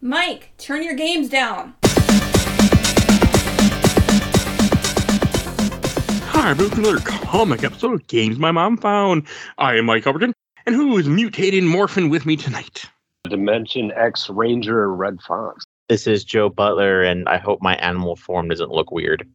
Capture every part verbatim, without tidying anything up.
Mike, turn your games down. Hi, welcome to another comic episode of Games My Mom Found. I am Mike Huberton, and who is mutated morphin with me tonight? Dimension X Ranger Red Fox. This is Joe Butler, and I hope my animal form doesn't look weird.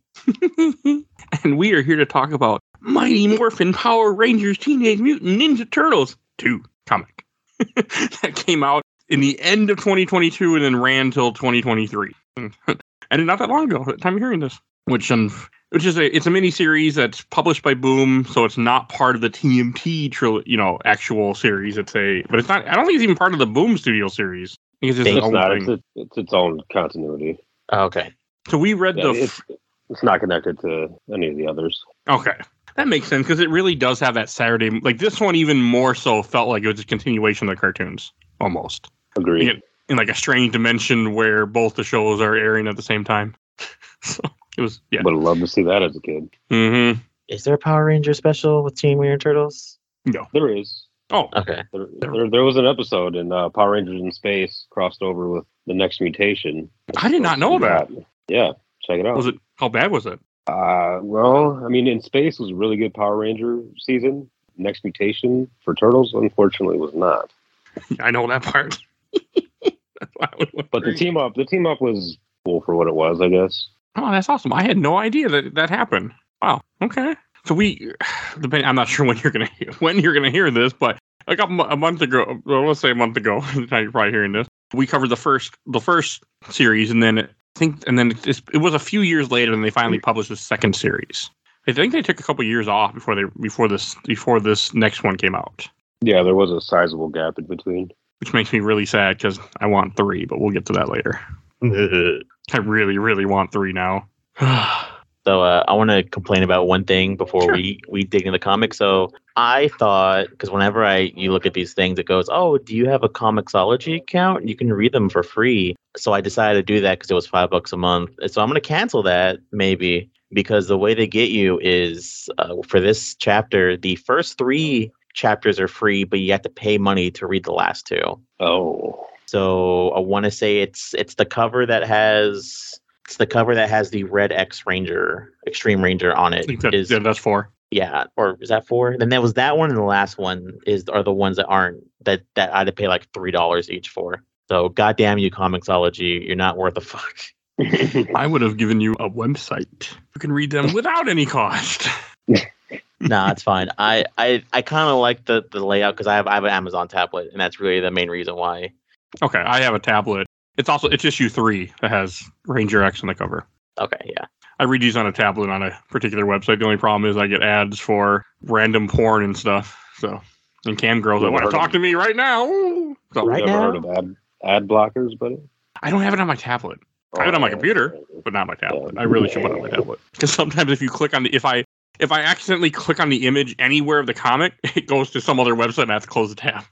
And we are here to talk about Mighty Morphin Power Rangers Teenage Mutant Ninja Turtles two comic. That came out in the end of twenty twenty-two and then ran till twenty twenty-three. And not that long ago, at the time of hearing this. Which um, which is a it's a mini series that's published by Boom, so it's not part of the T M T tril- you know, actual series. It's a but it's not I don't think it's even part of the Boom Studio series. I think it's just It's its own not. thing. It's, a, it's its own continuity. Oh, okay. So we read Yeah, the it's, it's not connected to any of the others. Okay. That makes sense because it really does have that Saturday. Like this one, even more so, felt like it was a continuation of the cartoons almost. Agreed. In, in like a strange dimension where both the shows are airing at the same time. So it was, yeah. Would have loved to see that as a kid. Mm-hmm. Is there a Power Ranger special with Teen Mutant Turtles? No. There is. Oh. Okay. There, there, there was an episode in uh, Power Rangers in Space crossed over with the Next Mutation. I did not know that. Yeah, check it out. Was it? How bad was it? Uh, well, I mean, In Space was a really good Power Ranger season. Next Mutation for Turtles, unfortunately, was not. I know that part. That's why I was But the wondering. team up, the team up was cool for what it was, I guess. Oh, that's awesome. I had no idea that that happened. Wow. Okay. So we, depending, I'm not sure when you're gonna hear, when you're gonna hear this, but a couple a month ago, well, let's say a month ago, the time you're probably hearing this, we covered the first the first series, and then I think, and then it, it was a few years later, and they finally published the second series. I think they took a couple years off before they before this before this next one came out, Yeah, there was a sizable gap in between. which makes me really sad because I want three, but we'll get to that later. I really, really want three now. So uh, I want to complain about one thing before Sure. we, we dig into the comic. So I thought, because whenever I you look at these things, it goes, oh, do you have a Comixology account? You can read them for free. So I decided to do that because it was five bucks a month. So I'm going to cancel that maybe because the way they get you is uh, for this chapter, the first three chapters are free, but you have to pay money to read the last two. Oh. So I want to say it's it's the cover that has it's the cover that has the red X Ranger Extreme Ranger on I it. think that, Is yeah, that's four. yeah, or is that four? Then there was that one, and the last one is are the ones that aren't that that I had to pay like three dollars each for. So goddamn you, Comixology, you're not worth a fuck. I would have given you a website. You can read them without any cost. Nah, it's fine. I I, I kind of like the, the layout because I have I have an Amazon tablet, and that's really the main reason why. Okay, I have a tablet. It's also it's issue three that has Ranger X on the cover. Okay, yeah. I read these on a tablet on a particular website. The only problem is I get ads for random porn and stuff. So, and cam girls that Never want to heard of talk to me right now. So, Right Never now? heard of ad, ad blockers, buddy? I don't have it on my tablet. I have it on my computer, but not my tablet. I really should put it on my tablet because sometimes if you click on the if I if I accidentally click on the image anywhere of the comic, it goes to some other website and I have to close the tab.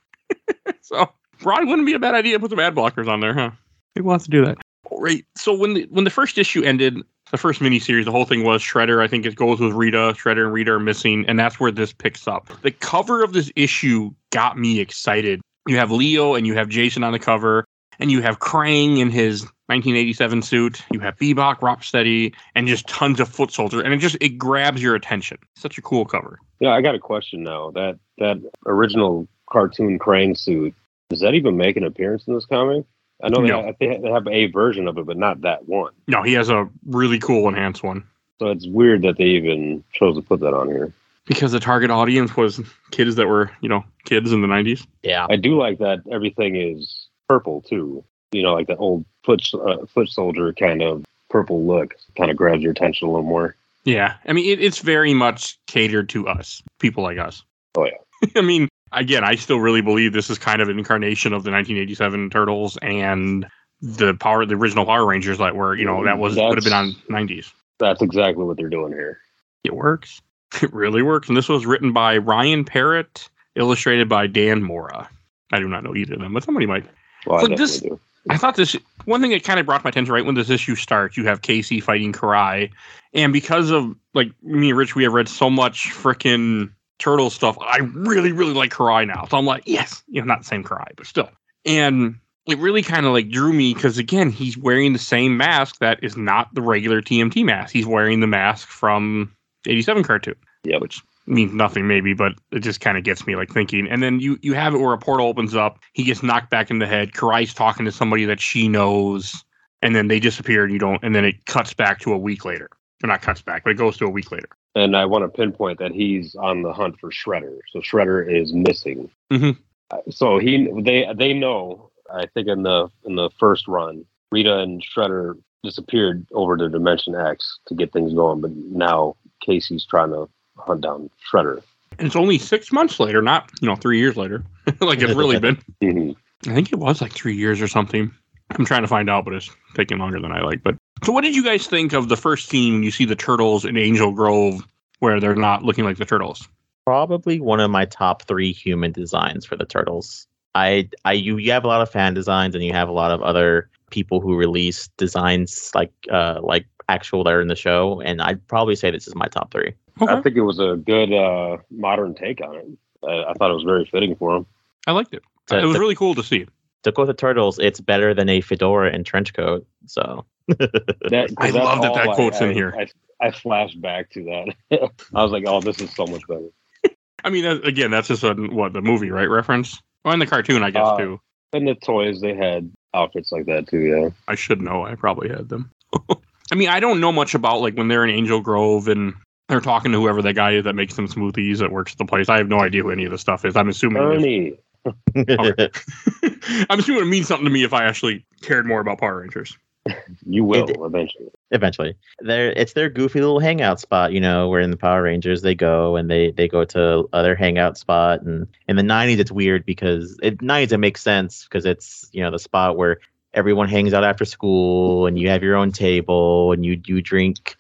So probably wouldn't be a bad idea to put some ad blockers on there, huh? Who wants to do that? Right. So when the when the first issue ended, the first miniseries, the whole thing was Shredder. I think it goes with Rita. Shredder and Rita are missing, and that's where this picks up. The cover of this issue got me excited. You have Leo and you have Jason on the cover, and you have Krang in his nineteen eighty-seven suit. You have Bebop, Rocksteady, and just tons of foot soldiers, and it just it grabs your attention. Such a cool cover. Yeah, I got a question now. That that original cartoon Krang suit, does that even make an appearance in this comic? I know No. they, have, they have a version of it, but not that one. No, he has a really cool enhanced one. So it's weird that they even chose to put that on here. Because the target audience was kids that were, you know, kids in the nineties. Yeah. I do like that everything is purple too. You know, like the old foot uh, foot soldier kind of purple look kind of grabs your attention a little more. Yeah. I mean, it, it's very much catered to us, people like us. Oh yeah. I mean, again, I still really believe this is kind of an incarnation of the nineteen eighty-seven Turtles and the power, the original Power Rangers that were, you know, that was would have been on nineties. That's exactly what they're doing here. It works. It really works. And this was written by Ryan Parrott, illustrated by Dan Mora. I do not know either of them, but somebody might. Well, I So definitely this- do. I thought this one thing that kind of brought my attention right when this issue starts. You have Casey fighting Karai, and because of like me and Rich, we have read so much freaking Turtle stuff. I really, really like Karai now, so I'm like, yes, you know, not the same Karai, but still. And it really kind of like drew me because again, he's wearing the same mask that is not the regular T M T mask. He's wearing the mask from the eighty-seven cartoon. Yeah, which means nothing maybe, but it just kind of gets me like thinking. And then you you have it where a portal opens up, he gets knocked back in the head. Karai's talking to somebody that she knows, and then they disappear, and you don't. And then it cuts back to a week later. Or not cuts back, but it goes to a week later. And I want to pinpoint that he's on the hunt for Shredder. So Shredder is missing. Mm-hmm. So he they they know. I think in the in the first run, Rita and Shredder disappeared over to Dimension X to get things going, but now Casey's trying to hunt down Shredder. And it's only six months later, not you know three years later, like it's really been. Mm-hmm. I think it was like three years or something. I'm trying to find out, but it's taking longer than I like. But so, what did you guys think of the first scene when you see the turtles in Angel Grove, where they're not looking like the turtles? Probably one of my top three human designs for the turtles. I, I, you, you have a lot of fan designs, and you have a lot of other people who release designs like, uh, like actual that are in the show, and I'd probably say this is my top three. Okay. I think it was a good uh, modern take on it. I, I thought it was very fitting for him. I liked it. To, it was to, really cool to see. To go with the turtles, it's better than a fedora and trench coat. So that, I love that that quote's I, in here. I, I, I flashed back to that. I was like, "Oh, this is so much better." I mean, again, that's just a what the movie, right? Reference. Or in the cartoon, I guess uh, too. And the toys, they had outfits like that too. Yeah, I should know. I probably had them. I mean, I don't know much about like when they're in Angel Grove and they're talking to whoever that guy is that makes them smoothies that works at the place. I have no idea who any of this stuff is. I'm assuming. Ernie. Okay. I'm assuming it means something to me if I actually cared more about Power Rangers. You will It- eventually. Eventually, there it's their goofy little hangout spot. You know, where in the Power Rangers they go and they they go to other hangout spot. And in the nineties, it's weird because it nineties it makes sense because it's you know the spot where everyone hangs out after school and you have your own table and you you drink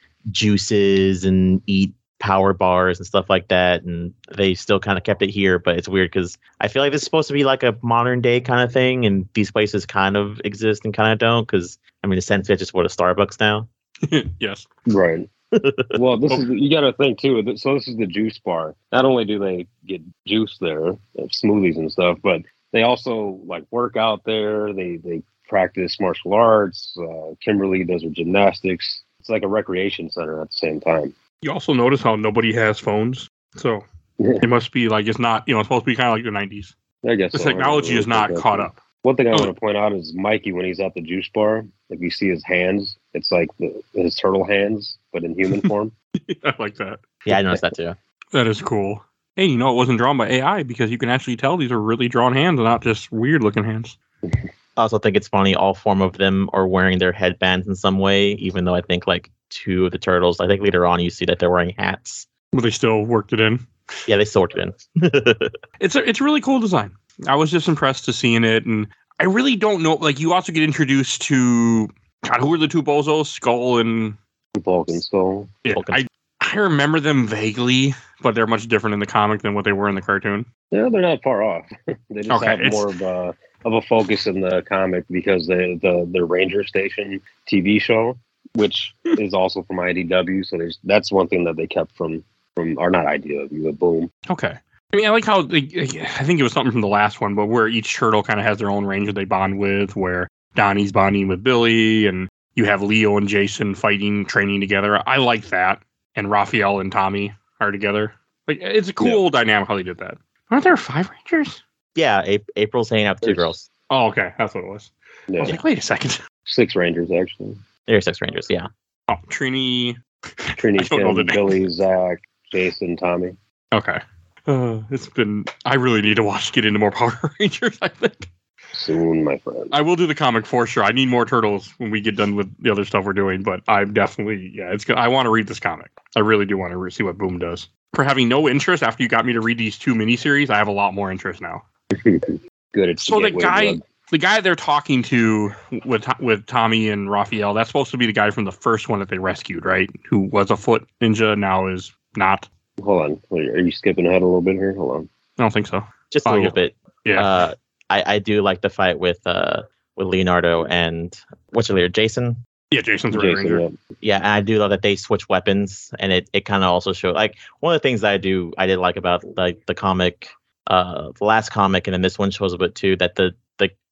juices and eat power bars and stuff like that. And they still kind of kept it here, but it's weird because I feel like this is supposed to be like a modern day kind of thing, and these places kind of exist and kind of don't. Because I mean, essentially, it's just what a Starbucks now. Yes. Right. Well, this is you got to think too. that- So this is the juice bar. Not only do they get juice there, uh, smoothies and stuff, but they also like work out there. They they practice martial arts. Uh, Kimberly does her gymnastics. It's like a recreation center at the same time. You also notice how nobody has phones, so Yeah. it must be like it's not. You know, it's supposed to be kind of like the nineties. I guess The so. technology is not caught up. One thing I Oh. want to point out is Mikey when he's at the juice bar. If you see his hands, it's like the, his turtle hands, but in human form. I like that. Yeah, I noticed that too. That is cool. Hey, you know, it wasn't drawn by A I because you can actually tell these are really drawn hands and not just weird looking hands. I also think it's funny all form of them are wearing their headbands in some way, even though I think like two of the turtles, I think later on you see that they're wearing hats. But they still worked it in. Yeah, they sorted in. It's a it's a really cool design. I was just impressed to seeing it, and I really don't know. Like, you also get introduced to God, who are the two bozos? Skull and Vulcan skull. yeah. Vulcan. I I remember them vaguely, but they're much different in the comic than what they were in the cartoon. Yeah, they're not far off. They just Okay, have it's- more of a of a focus in the comic because the the the Ranger Station T V show, which is also from I D W. So there's that's one thing that they kept from from or not I D W, but Boom. Okay. I mean, I like how they, I think it was something from the last one, but where each turtle kind of has their own ranger they bond with, where Donnie's bonding with Billy, and you have Leo and Jason fighting, training together. I like that. And Raphael and Tommy are together. Like, it's a cool dynamic how they did that. Aren't there five rangers? Yeah, A- April's hanging out with two There's- girls. Oh, okay. That's what it was. I Yeah, was like, wait a second. six Rangers actually. They're six rangers, yeah. Oh, Trini. Trini, I don't know the Tim, name. Billy, Zach, Jason, Tommy. Okay. Uh, it's been. I really need to watch, get into more Power Rangers, I think. Soon, my friend. I will do the comic for sure. I need more turtles when we get done with the other stuff we're doing, but I'm definitely, yeah, it's good. I want to read this comic. I really do want to re- see what Boom does. For having no interest after you got me to read these two miniseries, I have a lot more interest now. Good. It's So the gateway guy, drug. the guy they're talking to with with Tommy and Raphael, that's supposed to be the guy from the first one that they rescued, right? Who was a foot ninja, now is not. Hold on. Wait, are you skipping ahead a little bit here? Hold on. I don't think so. Just a Oh, little yeah. bit. Yeah. Uh, I, I do like the fight with uh with Leonardo and what's your leader, Jason? yeah, Jason's a Red Jason, Ranger. yeah. Yeah, and I do love that they switch weapons, and it, it kind of also showed like one of the things that I do I did like about like the comic, uh, the last comic, and then this one shows a bit too that the the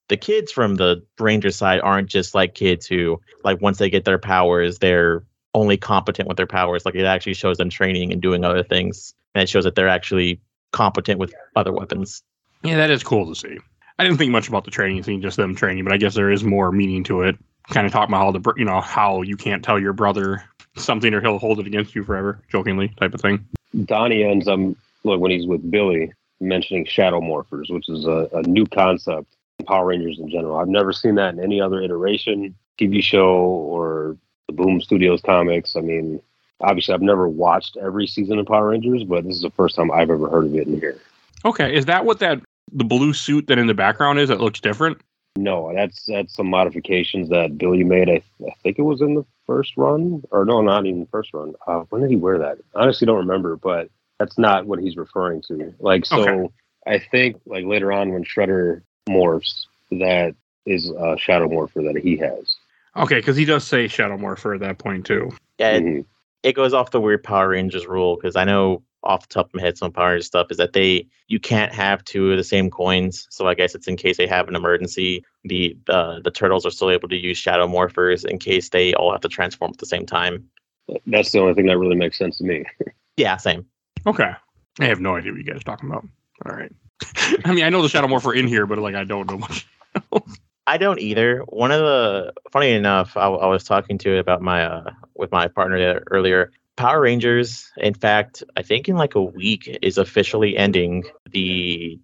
the kids from the Ranger side aren't just like kids who, like, once they get their powers, they're only competent with their powers. Like, it actually shows them training and doing other things. And it shows that they're actually competent with other weapons. Yeah, that is cool to see. I didn't think much about the training scene, just them training, but I guess there is more meaning to it. Kind of talking about how the, you know, how you can't tell your brother something or he'll hold it against you forever, jokingly type of thing. Donnie ends up, look, when he's with Billy, mentioning shadow morphers, which is a, a new concept in Power Rangers in general. I've never seen that in any other iteration, T V show, or the Boom Studios comics. I mean, obviously, I've never watched every season of Power Rangers, but this is the first time I've ever heard of it in here. Okay, is that what that the blue suit that in the background is that looks different? No, that's that's some modifications that Billy made. I, I think it was in the first run, or no, not even the first run. Uh, when did he wear that? I honestly don't remember, but that's not what he's referring to. Like, so okay. I think like later on when Shredder morphs, that is a shadow morpher that he has. Okay, because he does say shadow morpher at that point too. Yeah, Mm-hmm. it, it goes off the weird Power Rangers rule, because I know off the top of my head some Power Rangers stuff is that they you can't have two of the same coins. So I guess it's in case they have an emergency. The uh, the turtles are still able to use shadow morphers in case they all have to transform at the same time. That's the only thing that really makes sense to me. Yeah, same. Okay. I have no idea what you guys are talking about. All right. I mean, I know the shadow morpher in here, but like I don't know much else. I don't either. One of the funny enough, I, I was talking to about my uh, with my partner there earlier. Power Rangers, in fact, I think in like a week is officially ending the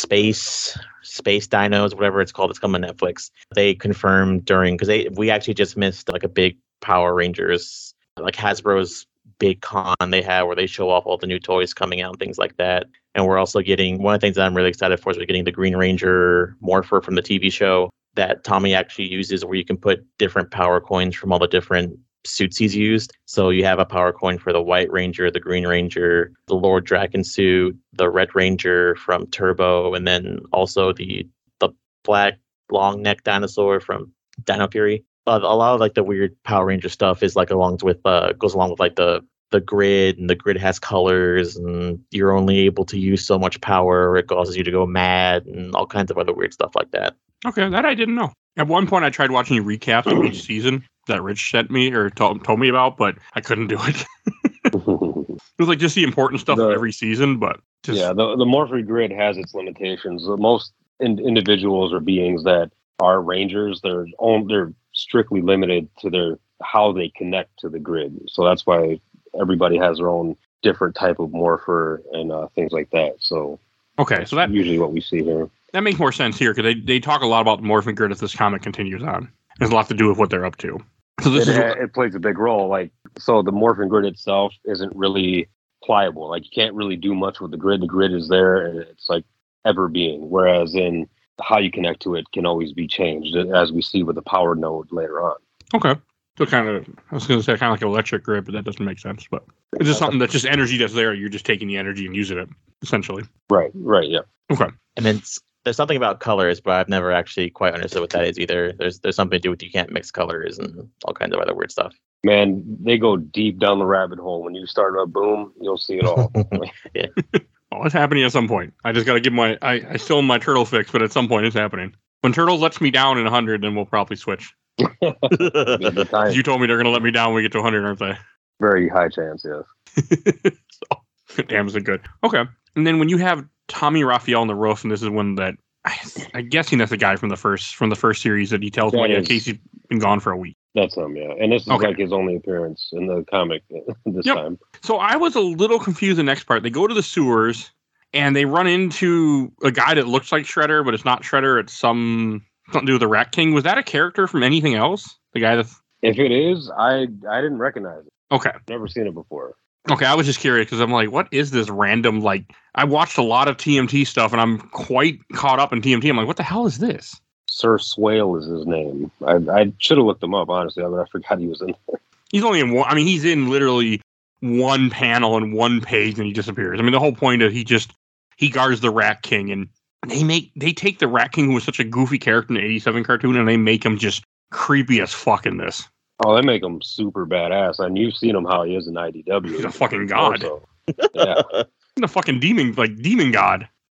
space space dinos, whatever it's called. It's coming on Netflix. They confirmed during because they we actually just missed like a big Power Rangers, like Hasbro's big con they have where they show off all the new toys coming out and things like that. And we're also getting one of the things that I'm really excited for is we're getting the Green Ranger morpher from the T V show that Tommy actually uses, where you can put different power coins from all the different suits he's used. So you have a power coin for the White Ranger, the Green Ranger, the Lord Draken suit, the Red Ranger from Turbo, and then also the the black long neck dinosaur from Dino Fury. Uh, a lot of like the weird Power Ranger stuff is like along with uh goes along with like the the grid, and the grid has colors, and you're only able to use so much power, or it causes you to go mad, and all kinds of other weird stuff like that. Okay, that I didn't know. At one point, I tried watching recaps of each season that Rich sent me or told, told me about, but I couldn't do it. It was like just the important stuff the, of every season, but just... yeah, the the Morphe grid has its limitations. The most in, individuals or beings that are Rangers, they're own, they're strictly limited to their how they connect to the grid. So that's why everybody has their own different type of morpher and uh, things like that. So okay, so that usually what we see here. That makes more sense here because they, they talk a lot about the morphing grid as this comic continues on. It has a lot to do with what they're up to. So this it, is what, it plays a big role. Like so, the morphing grid itself isn't really pliable. Like you can't really do much with the grid. The grid is there and it's like ever being. Whereas in how you connect to it can always be changed, as we see with the power node later on. Okay. So kind of, I was going to say kind of like an electric grid, but that doesn't make sense. But it's just something that's just energy that's there. You're just taking the energy and using it, essentially. Right, right, yeah. Okay. And then there's something about colors, but I've never actually quite understood what that is either. There's there's something to do with you can't mix colors and all kinds of other weird stuff. Man, they go deep down the rabbit hole. When you start a boom, you'll see it all. Yeah. Oh, it's happening at some point. I just got to give my, I, I still have my turtle fix, but at some point it's happening. When Turtle lets me down in one hundred, then we'll probably switch. You told me they're going to let me down when we get to one hundred, aren't they? Very high chance, yes. So, damn, is it good? Okay. And then when you have Tommy Raphael on the roof, and this is when that, I, I'm guessing that's the guy from the first from the first series that he tells me in case he's been gone for a week. That's him, yeah. And this is okay. like his only appearance in the comic this yep. time. So I was a little confused the next part. They go to the sewers, and they run into a guy that looks like Shredder, but it's not Shredder. It's some something to do with the Rat King. Was that a character from anything else? The guy that's... If it is, I I didn't recognize it. Okay. Never seen it before. Okay, I was just curious because I'm like, what is this random, like, I watched a lot of T M T stuff, and I'm quite caught up in T M T. I'm like, what the hell is this? Sir Swale is his name. I I should have looked him up, honestly. I mean, I forgot he was in there. He's only in one, I mean, he's in literally one panel and one page, and he disappears. I mean, the whole point of he just, he guards the Rat King, and they make, they take the Rat King, who was such a goofy character in the eighty-seven cartoon, and they make him just creepy as fuck in this. Oh, they make him super badass. And you've seen him how he is in I D W. He's a fucking god. Yeah. He's a fucking demon, like demon god.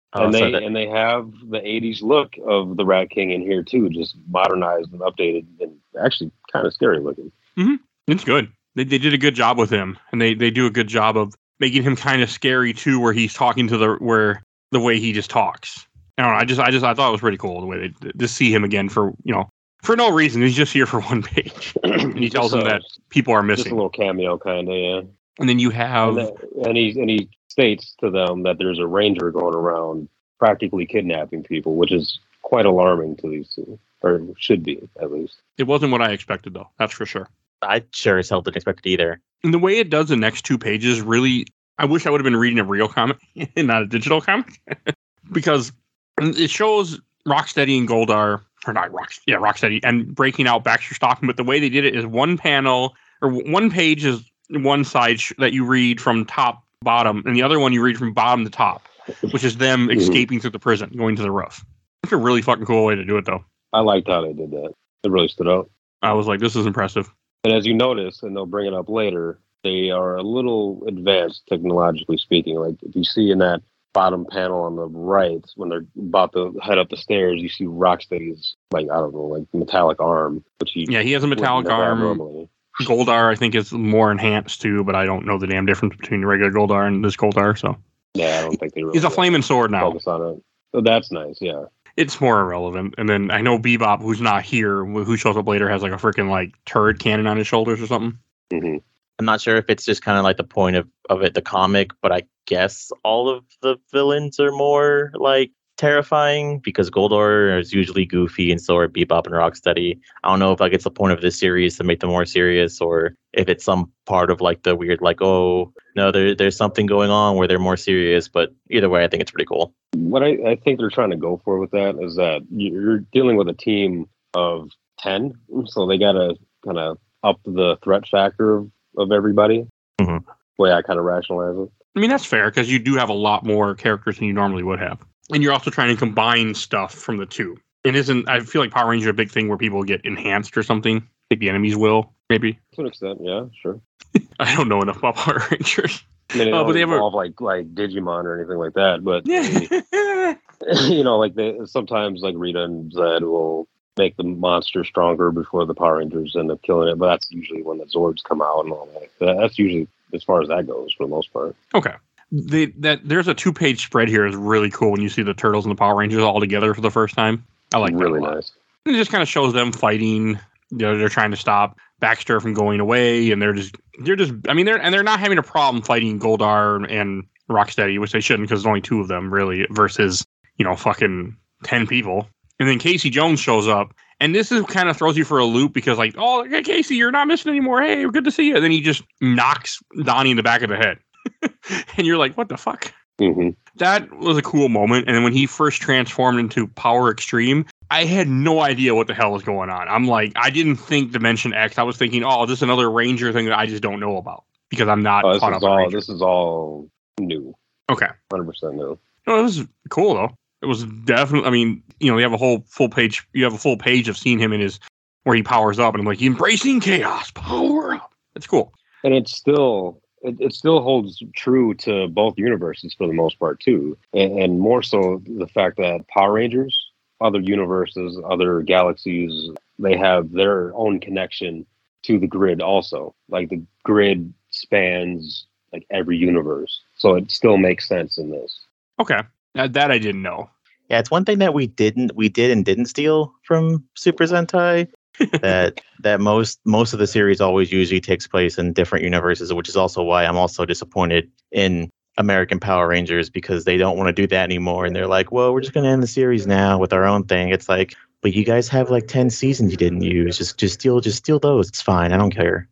Oh, and so they that- and they have the eighties look of the Rat King in here too, just modernized and updated, and actually kind of scary looking. It's good. They they did a good job with him, and they, they do a good job of making him kind of scary too, where he's talking to the where the way he just talks. I don't know. I just I just I thought it was pretty cool the way they just see him again for you know for no reason. He's just here for one page, and he tells Just them a- that people are Just a missing. little cameo, kind of, yeah. And then you have And, that, and he and he states to them that there's a ranger going around practically kidnapping people, which is quite alarming to these two, or should be at least. it wasn't what I expected though. That's for sure. I sure as hell didn't expect it either. And the way it does the next two pages, really, I wish I would have been reading a real comic and not a digital comic, because it shows Rocksteady and Goldar, or not Rock, yeah, Rocksteady, and breaking out Baxter Stockman. But the way they did it is one panel or one page is one side sh- that you read from top to bottom, and the other one you read from bottom to top, which is them escaping through the prison, going to the roof. It's a really fucking cool way to do it, though. I liked how they did that. It really stood out. I was like, this is impressive. And as you notice, and they'll bring it up later, they are a little advanced technologically speaking. Like if you see in that bottom panel on the right, when they're about to head up the stairs, you see Rocksteady's, like, I don't know, like metallic arm, which he Yeah, he has a metallic wouldn't have arm. normally. Goldar, I think, is more enhanced too, but I don't know the damn difference between the regular Goldar and this Goldar. So Yeah, I don't think they really he's a flaming sword now. focus on it. So that's nice, yeah. It's more irrelevant. And then I know Bebop, who's not here, who shows up later, has like a freaking like turret cannon on his shoulders or something. hmm I'm not sure if it's just kind of like the point of, of it, the comic, but I guess all of the villains are more like terrifying because Goldar is usually goofy and so are Bebop and Rocksteady. I don't know if like it's the point of this series to make them more serious or if it's some part of like the weird like, oh, no, there, there's something going on where they're more serious. But either way, I think it's pretty cool. What I, I think they're trying to go for with that is that you're dealing with a team of ten, so they got to kind of up the threat factor of, of everybody. Mhm. Way I kind of rationalize it. I mean, that's fair because you do have a lot more characters than you normally would have. And you're also trying to combine stuff from the two. It isn't, I feel like Power Ranger is a big thing where people get enhanced or something. Like the enemies will, maybe. To an extent, yeah, sure. I don't know enough about Power Rangers. I mean, it Oh, but don't they have a- involve like like Digimon or anything like that, but Yeah. they, you know, like they sometimes like Rita and Zed will make the monster stronger before the Power Rangers end up killing it, but that's usually when the Zords come out and all that. That- That's usually as far as that goes for the most part. Okay. They, that there's a two page spread here is really cool when you see the Turtles and the Power Rangers all together for the first time. I like really that a lot. nice. And it just kind of shows them fighting. You know, they're trying to stop Baxter from going away, and they're just they're just I mean they're and they're not having a problem fighting Goldar and Rocksteady, which they shouldn't because there's only two of them really versus you know fucking ten people. And then Casey Jones shows up, and this is kind of throws you for a loop because like, oh, hey, Casey, you're not missing anymore. Hey, good to see you. And then he just knocks Donnie in the back of the head, and you're like, what the fuck? hmm That was a cool moment. And then when he first transformed into Power Extreme, I had no idea what the hell was going on. I'm like, I didn't think Dimension X. I was thinking, oh, this is another Ranger thing that I just don't know about because I'm not Oh, this caught is up on all Ranger. this is all new, Okay. hundred percent new. No, this is cool though. It was definitely. I mean, you know, you have a whole full page. You have a full page of seeing him in his where he powers up, and I'm like, embracing chaos, power up. It's cool. And it's still it, it still holds true to both universes for the most part too, and, and more so the fact that Power Rangers, other universes, other galaxies, they have their own connection to the grid also. Like the grid spans like every universe, so it still makes sense in this. Okay, that, that I didn't know. Yeah, it's one thing that we didn't, we did and didn't steal from Super Sentai. that that most most of the series always usually takes place in different universes, which is also why I'm also disappointed in American Power Rangers because they don't want to do that anymore, and they're like, well, we're just gonna end the series now with our own thing. It's like, but you guys have like ten seasons you didn't use. Just just steal just steal those. It's fine. I don't care.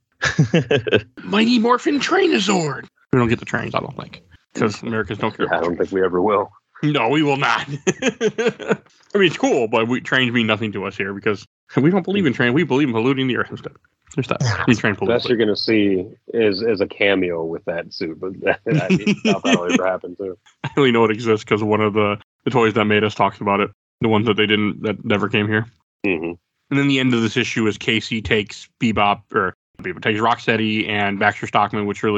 Mighty Morphin Trainazord. We don't get the trains, I don't think, because Americans don't care. I don't think we ever will. No, we will not. I mean, it's cool, but we, trains mean nothing to us here because we don't believe in trains. We believe in polluting the earth instead. There's that. We train The pollute. best you're gonna see is is a cameo with that suit, but that, I doubt that'll ever happen too. I only know it exists because one of the, the toys that made us talks about it. The ones that they didn't, that never came here. hmm And then the end of this issue is Casey takes Bebop, or Bebop takes Rocksteady and Baxter Stockman, which really,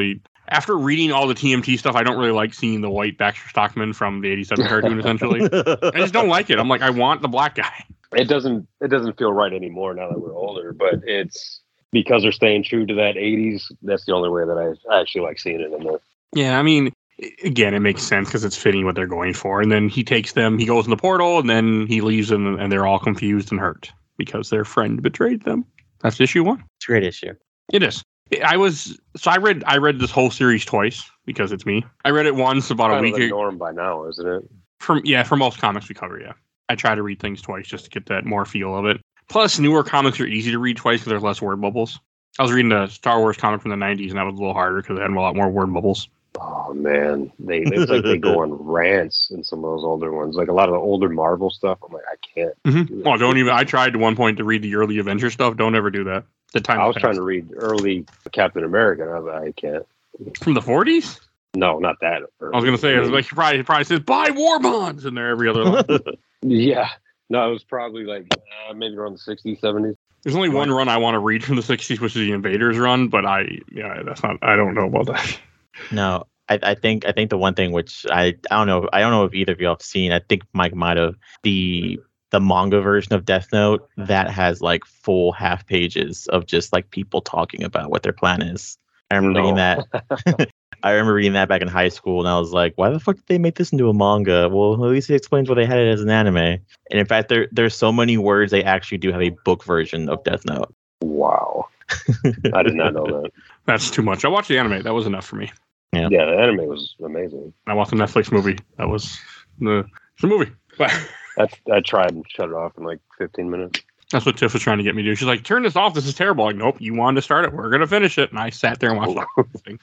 after reading all the T M T stuff, I don't really like seeing the white Baxter Stockman from the eighty-seven cartoon. Essentially, I just don't like it. I'm like, I want the black guy. It doesn't. It doesn't feel right anymore now that we're older. But it's because they're staying true to that eighties. That's the only way that I actually like seeing it in there. Yeah, I mean, again, it makes sense because it's fitting what they're going for. And then he takes them. He goes in the portal, and then he leaves them, and they're all confused and hurt because their friend betrayed them. That's issue one. It's a great issue. It is. I was so I read I read this whole series twice because it's me. I read it once about Kind a of week the ago. norm by now, isn't it? From yeah, for most comics we cover, yeah. I try to read things twice just to get that more feel of it. Plus, newer comics are easy to read twice because there's less word bubbles. I was reading a Star Wars comic from the nineties, and that was a little harder because it had a lot more word bubbles. Oh man, they it's like they go on rants in some of those older ones. Like a lot of the older Marvel stuff, I'm like, I can't. Mm-hmm. Do that. Well, don't even. I tried at one point to read the early Avenger stuff. Don't ever do that. The time I was passed. trying to read early Captain America, and I was like, I can't. From the forties. No, not that. Early. I was gonna say it was like he probably, he probably says buy war bonds in there every other line. Yeah, no, it was probably like uh, maybe around the sixties, seventies. There's only one run I want to read from the sixties, which is the Invaders run, but I yeah, that's not. I don't know about that. No, I, I think I think the one thing which I I don't know I don't know if either of you have seen. I think Mike might have the the manga version of Death Note that has like full half pages of just like people talking about what their plan is. I remember No. reading that. I remember reading that back in high school, and I was like, "Why the fuck did they make this into a manga?" Well, at least it explains why they had it as an anime. And in fact, there there's so many words they actually do have a book version of Death Note. Wow, I did not know that. That's too much. I watched the anime. That was enough for me. Yeah. Yeah, the anime was amazing. I watched the Netflix movie. That was the it's a movie. But I, I tried and shut it off in like fifteen minutes. that's what Tiff was trying to get me to do. She's like, turn this off. This is terrible. Like, nope, you wanted to start it. We're going to finish it. And I sat there and watched the whole thing.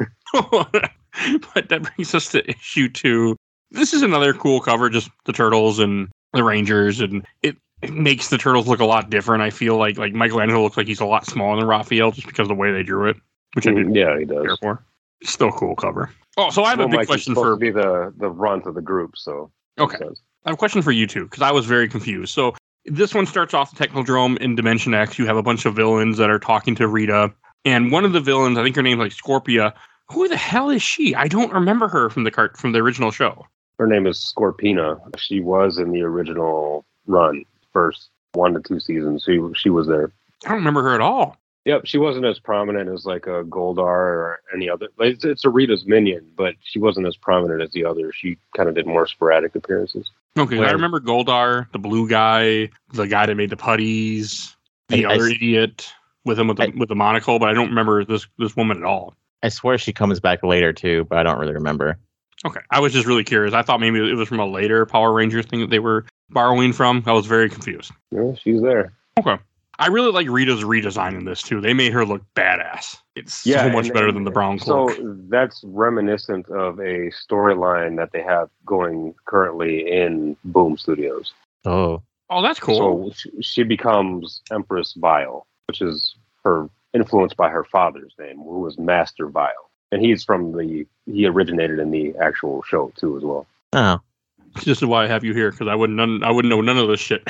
But that brings us to issue two. This is another cool cover, just the Turtles and the Rangers. And it, it makes the Turtles look a lot different. I feel like like Michelangelo looks like he's a lot smaller than Raphael just because of the way they drew it, which I didn't Yeah, he care does. for. Still a cool cover. Oh, so I have Well, a big Mike is question supposed for... to be the the runt of the group, so Okay. makes sense. I have a question for you two, because I was very confused. So this one starts off the Technodrome in Dimension X. You have a bunch of villains that are talking to Rita. And one of the villains, I think her name's like Scorpia. Who the hell is she? I don't remember her from the cart from the original show. Her name is Scorpina. She was in the original run, first one to two seasons. She she was there. I don't remember her at all. Yep, she wasn't as prominent as like a Goldar or any other. Like, it's, it's a Rita's minion, but she wasn't as prominent as the others. She kind of did more sporadic appearances. Okay, Well- I remember Goldar, the blue guy, the guy that made the putties, the I- I other s- idiot with him with the, I- with the monocle, but I don't remember this this woman at all. I swear she comes back later too, but I don't really remember. Okay, I was just really curious. I thought maybe it was from a later Power Rangers thing that they were borrowing from. I was very confused. Yeah, she's there. Okay. I really like Rita's redesign in this too. They made her look badass. It's Yeah, so much and- better and than the brown cloak. So that's reminiscent of a storyline that they have going currently in Boom Studios. Oh, Oh, that's cool. So sh- she becomes Empress Vile, which is her influenced by her father's name, who was Master Vile, and he's from the he originated in the actual show too as well. oh, This is why I have you here, because I wouldn't none, I wouldn't know none of this shit.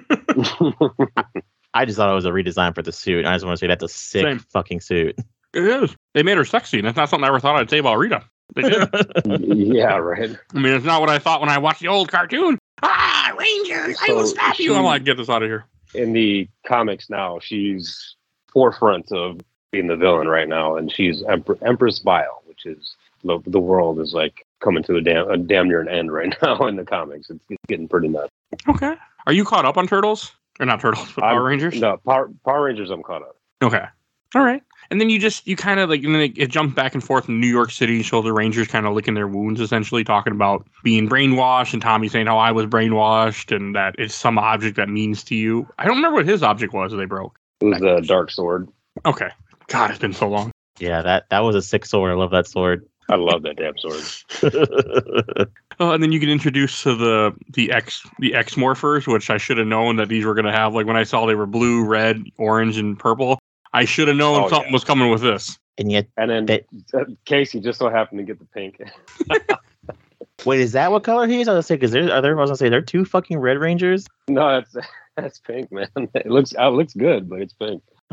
I just thought it was a redesign for the suit. I just want to say that's a sick Same. fucking suit. It is. They made her sexy, and that's not something I ever thought I'd say about Rita. They did. Yeah, right. I mean, it's not what I thought when I watched the old cartoon. Ah, Rangers, I will So stop you. she- I'm like, get this out of here. In the comics now, she's forefront of being the villain right now, and she's Empress, Empress Vile, which is the, the world is like coming to a damn a damn near an end right now in the comics. It's, it's getting pretty nuts. Okay. Are you caught up on Turtles? Or not Turtles, but Power I'm- Rangers? No, Power, Power Rangers. I'm caught up. Okay. All right. And then you just, you kind of like, and then it, it jumps back and forth in New York City, show the Rangers kind of licking their wounds, essentially, talking about being brainwashed, and Tommy saying how I was brainwashed, and that it's some object that means to you. I don't remember what his object was that they broke. It was the Dark Sword. Okay. God, it's been so long. Yeah, that that was a sick sword. I love that sword. I love that damn sword. Oh, and then you get introduced to the the X the X morphers, which I should have known that these were going to have. Like when I saw they were blue, red, orange, and purple, I should have known Oh, something yeah. was coming with this. And yet, And then That- uh, Casey just so happened to get the pink. wait, is that what color he is? I was gonna say because there are there. I was gonna say there are two fucking Red Rangers. No, that's that's pink, man. It looks it looks good, but it's pink. Huh.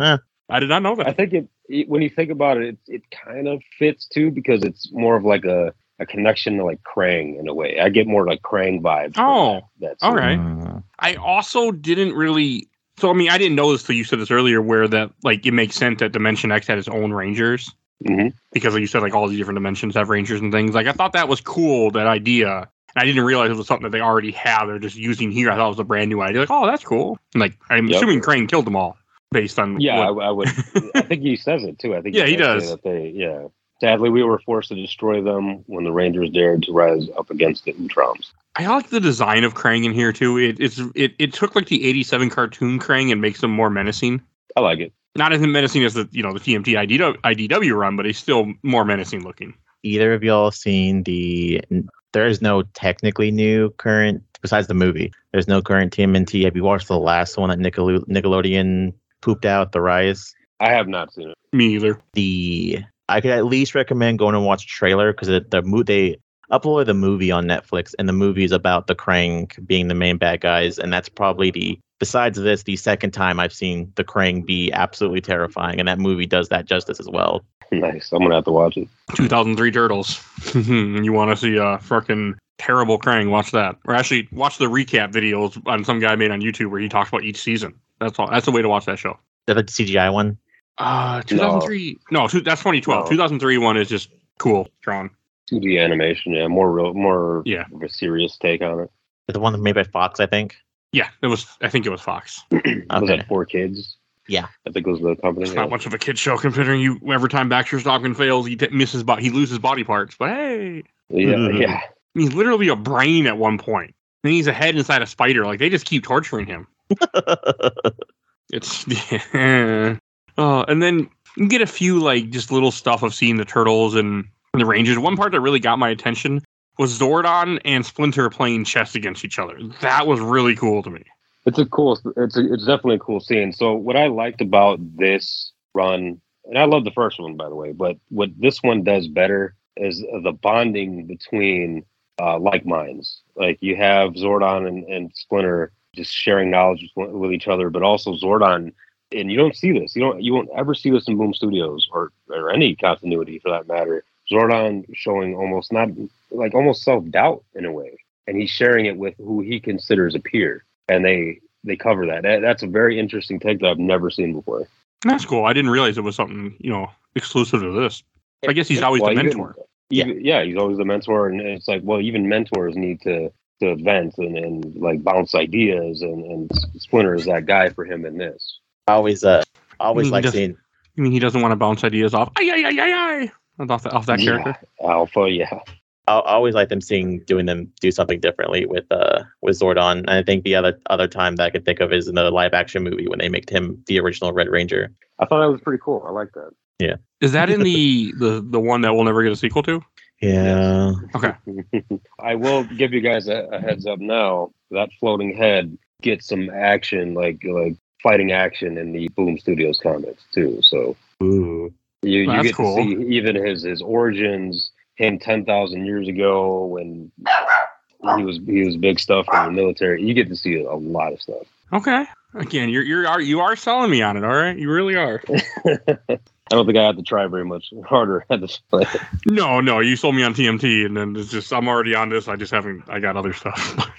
I did not know that. I think it, it when you think about it, it, it kind of fits too because it's more of like a, a connection to like Krang in a way. I get more like Krang vibes. Oh, that, all right. Mm. I also didn't really. So I mean, I didn't know this till you said this earlier, where that like it makes sense that Dimension X had its own Rangers Mm-hmm. because like you said, like all these different dimensions have Rangers and things. Like I thought that was cool, that idea. And I didn't realize it was something that they already have. They're just using here. I thought it was a brand new idea. Like, oh, that's cool. And like I'm Yep. assuming Krang killed them all based on Yeah, what- I, I would. I think he says it too. I think Yeah, he does does. say That they, yeah. Sadly, we were forced to destroy them when the Rangers dared to rise up against the Utroms. I like the design of Krang in here too. It it's it, it took like the eighty-seven cartoon Krang and makes him more menacing. I like it. Not as menacing as the you know the T M T I D W run, but he's still more menacing looking. Either of y'all seen the? There is no technically new current besides the movie. There's no current T M T. Have you watched the last one that Nickel- Nickelodeon pooped out, The Rise? I have not seen it. Me either. The I could at least recommend going and watch the trailer because the, the mo- they uploaded the movie on Netflix, and the movie is about the Krang being the main bad guys, and that's probably the besides this the second time I've seen the Krang be absolutely terrifying, and that movie does that justice as well. Nice. I'm gonna have to watch it. two thousand three Turtles. You want to see a fucking terrible Krang? Watch that, or actually watch the recap videos on some guy made on YouTube where he talks about each season. That's all. That's the way to watch that show. Is that the C G I one? Uh, two thousand three. No, two, that's twenty twelve. No. two thousand three one is just cool, drawn. two D animation, yeah, more real, more Yeah. of a serious take on it. The one made by Fox, I think. Yeah, it was. I think it was Fox. Was Okay. that Four Kids? Yeah. I think it was the company. It's yeah. not much of a kid show considering you. Every time Baxter Stockman fails, he t- misses. Bo- he loses body parts. But hey, Yeah, Mhm. yeah. he's literally a brain at one point. Then he's a head inside a spider. Like they just keep torturing him. It's yeah. Uh, and then you get a few like just little stuff of seeing the turtles and the Rangers. One part that really got my attention was Zordon and Splinter playing chess against each other. That was really cool to me. It's a cool. It's a, it's definitely a cool scene. So what I liked about this run, and I love the first one by the way, but what this one does better is the bonding between uh, like minds. Like you have Zordon and, and Splinter just sharing knowledge with, with each other, but also Zordon. And you don't see this. You don't. You won't ever see this in Boom Studios or or any continuity for that matter. Zordon showing almost not like almost self doubt in a way, and he's sharing it with who he considers a peer, and they they cover that. that. That's a very interesting take that I've never seen before. That's cool. I didn't realize it was something you know exclusive to this. I guess he's always Well, the even- mentor. Even, yeah. he's always the mentor, and it's like, well, even mentors need to to vent and, and like bounce ideas, and and Splinter is that guy for him in this. I always, uh, always He like does- seeing. I mean, he doesn't want to bounce ideas off. Ay, ay, ay, ay, ay. Off, the, off that Yeah, character. Alpha, yeah. I I always like them seeing doing them do something differently with uh with Zordon. And I think the other other time that I could think of is in the live action movie when they make him the original Red Ranger. I thought that was pretty cool. I like that. Is that in the, the the one that we'll never get a sequel to? Yeah. Okay. I will give you guys a, a heads up now. That floating head gets some action, like like fighting action in the Boom Studios comics too. So Ooh. you, you That's get cool. to see even his his origins, him ten thousand years ago when he was he was big stuff in the military. You get to see a lot of stuff. Okay. Again, you're you're are you are selling me on it. All right, you really are. I don't think I have to try very much harder at this point. No, no, you sold me on T M T, and then it's just I'm already on this. I just haven't. I got other stuff.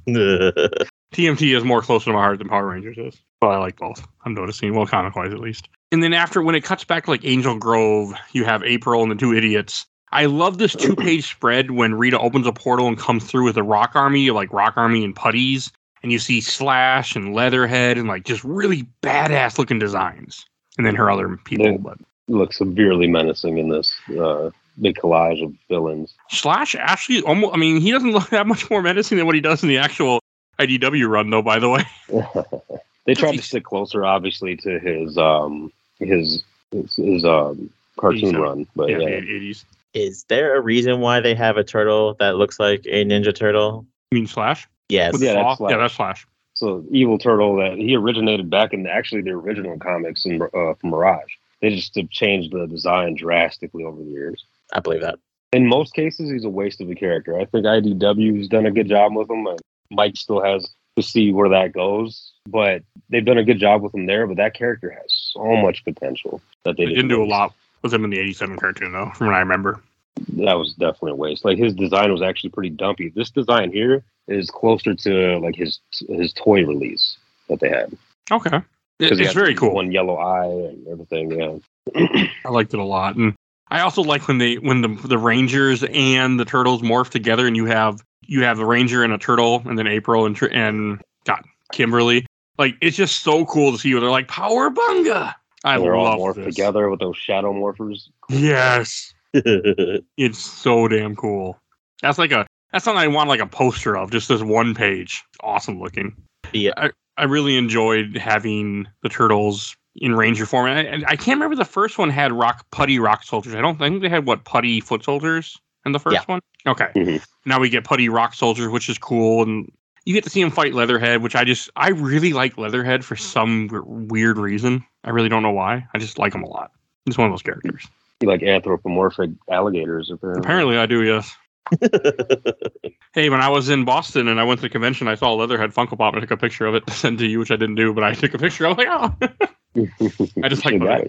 T M T is more close to my heart than Power Rangers is. But I like both. I'm noticing, well, comic wise at least. And then after, when it cuts back to like Angel Grove, you have April and the two idiots. I love this two page spread when Rita opens a portal and comes through with a rock army, like rock army and putties. And you see Slash and Leatherhead and like just really badass looking designs. And then her other people. Yeah. But Look severely menacing in this uh, big collage of villains. Slash actually almost, I mean, he doesn't look that much more menacing than what he does in the actual I D W run, though, by the way. They tried to stick closer, obviously, to his um his his, his um cartoon eighty-seven. run, but Yeah, yeah, eighties. Is there a reason why they have a turtle that looks like a Ninja Turtle? You mean Slash? Yes. With the Yeah, that's claw? Slash. Yeah, that's Slash. so Evil Turtle that he originated back in actually the original comics in uh, from Mirage. They just have changed the design drastically over the years. I believe that. In most cases, he's a waste of a character. I think I D W's done a good job with him. And Mike still has to see where that goes. But they've done a good job with him there. But that character has so much potential that they, They didn't do a lot with him in the eighty-seven cartoon, though, from what I remember. That was definitely a waste. Like, his design was actually pretty dumpy. This design here is closer to like his his toy release that they had. Okay. It, it's very cool. One yellow eye and everything. Yeah, I liked it a lot, and I also like when they when the the Rangers and the Turtles morph together, and you have you have the Ranger and a Turtle, and then April and and God Kimberly. Like, it's just so cool to see where they're like power bunga. I they're love all morphed this. together with those shadow morphers. Yes, it's so damn cool. That's like a that's something I want like a poster of. Just this one page, awesome looking. Yeah. I, I really enjoyed having the Turtles in Ranger form. And I, I can't remember the first one had rock putty rock soldiers. I don't I think they had what putty foot soldiers in the first Yeah. one. Okay, Mhm. Now we get putty rock soldiers, which is cool, and you get to see him fight Leatherhead, which I just I really like Leatherhead for some w- weird reason. I really don't know why. I just like him a lot. He's one of those characters. You like anthropomorphic alligators, apparently. Apparently, I do. Yes. Hey, when I was in Boston and I went to the convention, I saw a Leatherhead Funko Pop and I took a picture of it to send to you, which I didn't do, but I took a picture. I was like, oh. I just like You got Leatherhead.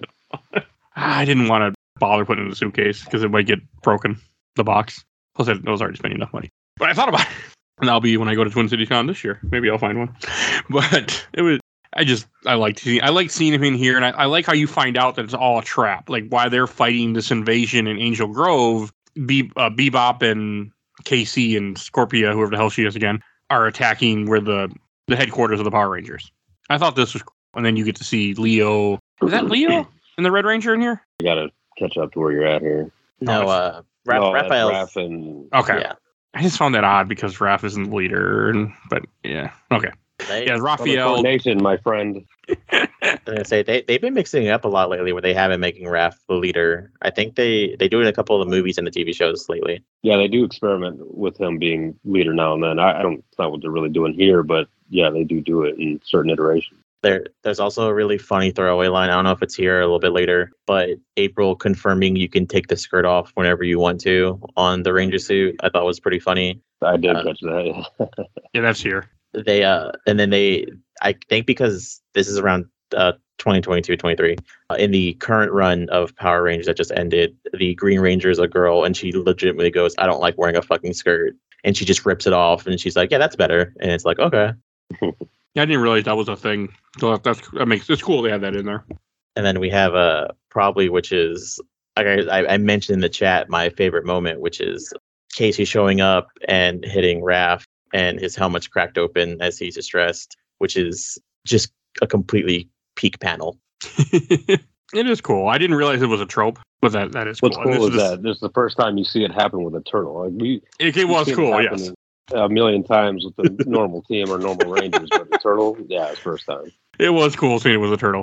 I didn't want to bother putting it in the suitcase because it might get broken, the box. Plus, I was already spending enough money. But I thought about it. And that'll be when I go to Twin Cities Con this year. Maybe I'll find one. But it was, I just, I like seeing, I like seeing him in here. And I, I like how you find out that it's all a trap. Like, why they're fighting this invasion in Angel Grove, Be, uh, Bebop and Casey and Scorpia, whoever the hell she is again, are attacking where the, the headquarters of the Power Rangers. I thought this was cool. And then you get to see Leo. Is that Leo in the Red Ranger in here? You gotta catch up to where you're at here. No, uh, Ra- No, that's Raphael's. Raph and Okay. Yeah. I just found that odd because Raph isn't the leader. And, but yeah. Okay. They, Yeah, Well, Raphael. coordination, my friend. I was gonna say they they've been mixing it up a lot lately, where they haven't making Raph the leader. I think they they do it in a couple of the movies and the T V shows lately. Yeah, they do experiment with him being leader now and then. I, I don't. It's not what they're really doing here, but yeah, they do do it in certain iterations. There there's also a really funny throwaway line. I don't know if it's here or a little bit later, but April confirming you can take the skirt off whenever you want to on the Ranger suit. I thought was pretty funny. I did Uh, catch that. Yeah, that's here. They uh and then they I think because this is around uh twenty twenty-two twenty-three uh, in the current run of Power Rangers that just ended, the Green Ranger is a girl and she legitimately goes, I don't like wearing a fucking skirt, and she just rips it off and she's like, yeah, that's better. And it's like, okay. Yeah, I didn't realize that was a thing. So that, that's that makes it's cool they have that in there. And then we have uh probably, which is like I, I mentioned in the chat, my favorite moment, which is Casey showing up and hitting Raph and his helmet's cracked open as he's distressed, which is just a completely peak panel. It is cool. I didn't realize it was a trope, but that, that is cool. What's And cool this is this- that this is the first time you see it happen with a turtle. Like we, It, it we've was seen it cool, happen yes. A million times with the normal team or normal Rangers, but the turtle, yeah, it's first time. It was cool seeing it with a turtle.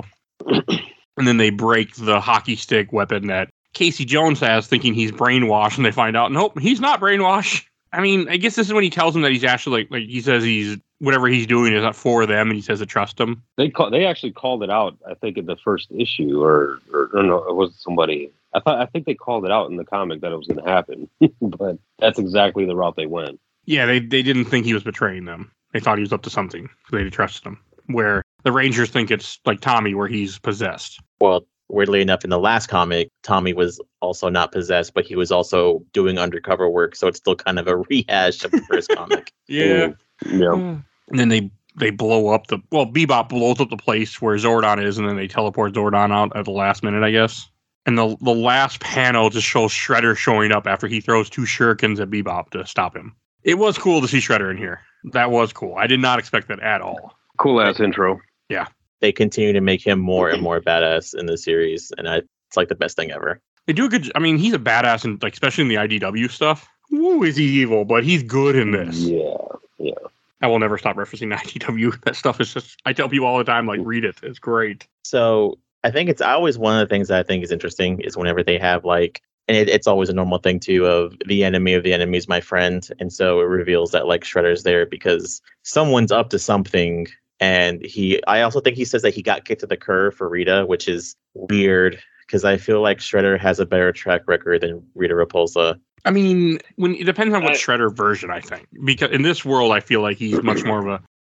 And then they break the hockey stick weapon that Casey Jones has, thinking he's brainwashed, and they find out, nope, he's not brainwashed. I mean, I guess this is when he tells him that he's actually, like, like he says he's, whatever he's doing is not for them, and he says to trust them. They call, they actually called it out. I think in the first issue, or or, or no, it was somebody. I thought I think they called it out in the comic that it was going to happen, but that's exactly the route they went. Yeah, they, they didn't think he was betraying them. They thought he was up to something, so they trusted him. Where the Rangers think it's like Tommy, where he's possessed. Well, weirdly enough, in the last comic, Tommy was also not possessed, but he was also doing undercover work, so it's still kind of a rehash of the first comic. Yeah. Yeah. And then they they blow up the well, Bebop blows up the place where Zordon is, and then they teleport Zordon out at the last minute, I guess. And the the last panel just shows Shredder showing up after he throws two shurikens at Bebop to stop him. It was cool to see Shredder in here. That was cool. I did not expect that at all. Cool ass intro. They continue to make him more and more badass in the series, and I, it's like the best thing ever. They do a good. I mean, he's a badass, and like especially in the I D W stuff. Woo, is he evil? But he's good in this. Yeah. Yeah. I will never stop referencing I D W. That stuff is just. I tell people all the time, like, read it. It's great. So I think it's always one of the things that I think is interesting is whenever they have like, and it, it's always a normal thing too of the enemy of the enemy is my friend, and so it reveals that like Shredder's there because someone's up to something. And he, I also think he says that he got kicked to the curb for Rita, which is weird because I feel like Shredder has a better track record than Rita Repulsa. I mean, when it depends on what I- Shredder version, I think. Because in this world, I feel like he's much more of a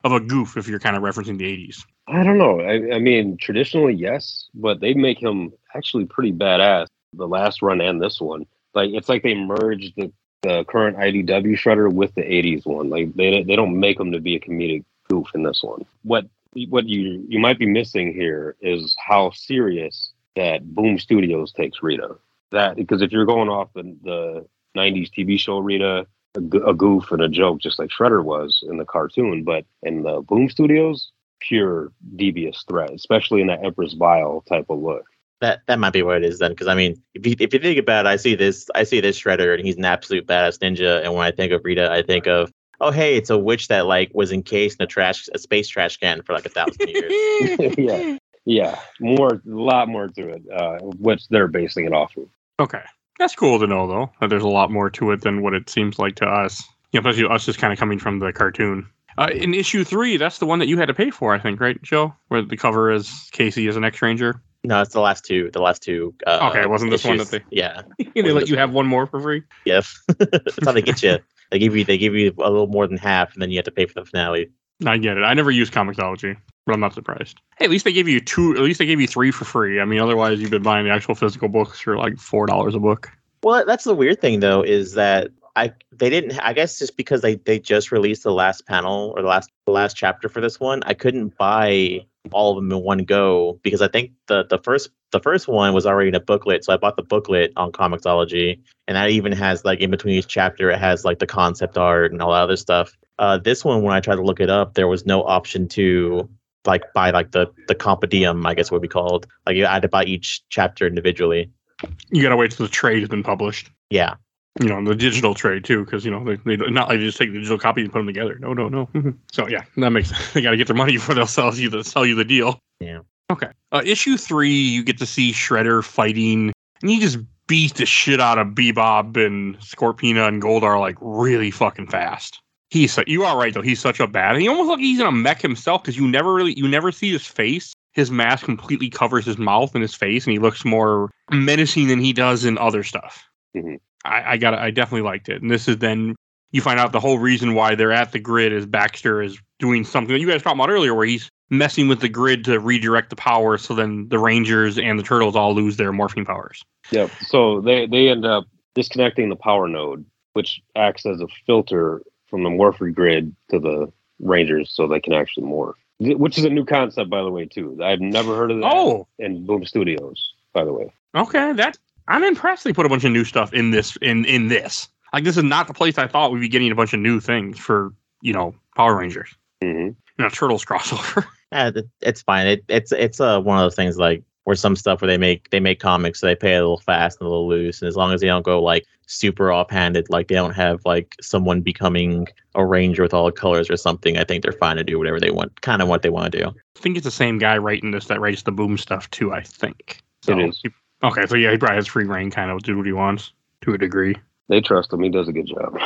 of a goof if you're kind of referencing the eighties? I don't know. I, I mean, traditionally, yes, but they make him actually pretty badass. The last run and this one, like it's like they merged the, the current I D W Shredder with the eighties one. Like they they don't make him to be a comedic goof in this one. What what you you might be missing here is how serious that Boom Studios takes Rita. That because if you're going off the the nineties T V show Rita, a, a goof and a joke, just like Shredder was in the cartoon, but in the Boom Studios, pure devious threat, especially in that Empress Vile type of look. That that might be what it is then, because I mean, if you if you think about it, I see this I see this Shredder and he's an absolute badass ninja, and when I think of Rita, I think of oh hey, it's a witch that like was encased in a trash a space trash can for like a thousand years. yeah, yeah, more a lot more to it, uh, which they're basing it off of. Okay, that's cool to know though that there's a lot more to it than what it seems like to us. You know, especially us just kind of coming from the cartoon. Uh, in issue three, that's the one that you had to pay for, I think, right, Joe? Where the cover is Casey as an X-Ranger. No, it's the last two. The last two. Uh, okay, it wasn't this issues. one that they. Yeah, they let you have one more for free. Yes, that's how they get you. They give you they give you a little more than half, and then you have to pay for the finale. I get it. I never use Comixology, but I'm not surprised. Hey, at least they gave you two. At least they gave you three for free. I mean, otherwise you've been buying the actual physical books for like four dollars a book. Well, that's the weird thing though, is that I they didn't. I guess just because they, they just released the last panel or the last the last chapter for this one, I couldn't buy all of them in one go because I think the the first the first one was already in a booklet, so I bought the booklet on Comixology, and that even has like in between each chapter it has like the concept art and all that other stuff. Uh, this one, when I tried to look it up, there was no option to like buy like the the compendium, I guess it would be called. Like you had to buy each chapter individually. You gotta wait till the trade has been published. Yeah. You know, the digital trade too, because you know they, they not like they just take the digital copy and put them together. No, no, no. So yeah, that makes they got to get their money before they'll sell you the sell you the deal. Yeah. Okay. Uh, issue three, you get to see Shredder fighting, and he just beats the shit out of Bebop and Scorpina and Goldar like really fucking fast. He's so, you are right though. He's such a bad. He almost like he's in a mech himself because you never really you never see his face. His mask completely covers his mouth and his face, and he looks more menacing than he does in other stuff. Mm-hmm. I, I got I definitely liked it. And this is then you find out the whole reason why they're at the grid is Baxter is doing something that you guys talked about earlier where he's messing with the grid to redirect the power so then the Rangers and the Turtles all lose their morphing powers. Yep. So they, they end up disconnecting the power node, which acts as a filter from the morphing grid to the Rangers so they can actually morph. Which is a new concept, by the way, too. I've never heard of that oh. in Boom Studios, by the way. Okay, that I'm impressed they put a bunch of new stuff in this in, in this. Like this is not the place I thought we'd be getting a bunch of new things for, you know, Power Rangers. Mm-hmm. You know, Turtles crossover. Yeah, it's fine. It, it's it's uh, one of those things like where some stuff where they make they make comics, so they play it a little fast and a little loose, and as long as they don't go like super offhanded, like they don't have like someone becoming a ranger with all the colors or something, I think they're fine to do whatever they want, kind of what they want to do. I think it's the same guy writing this that writes the Boom stuff too. I think so. It is. He, okay, so yeah, he probably has free reign, kind of do what he wants to a degree. They trust him. He does a good job.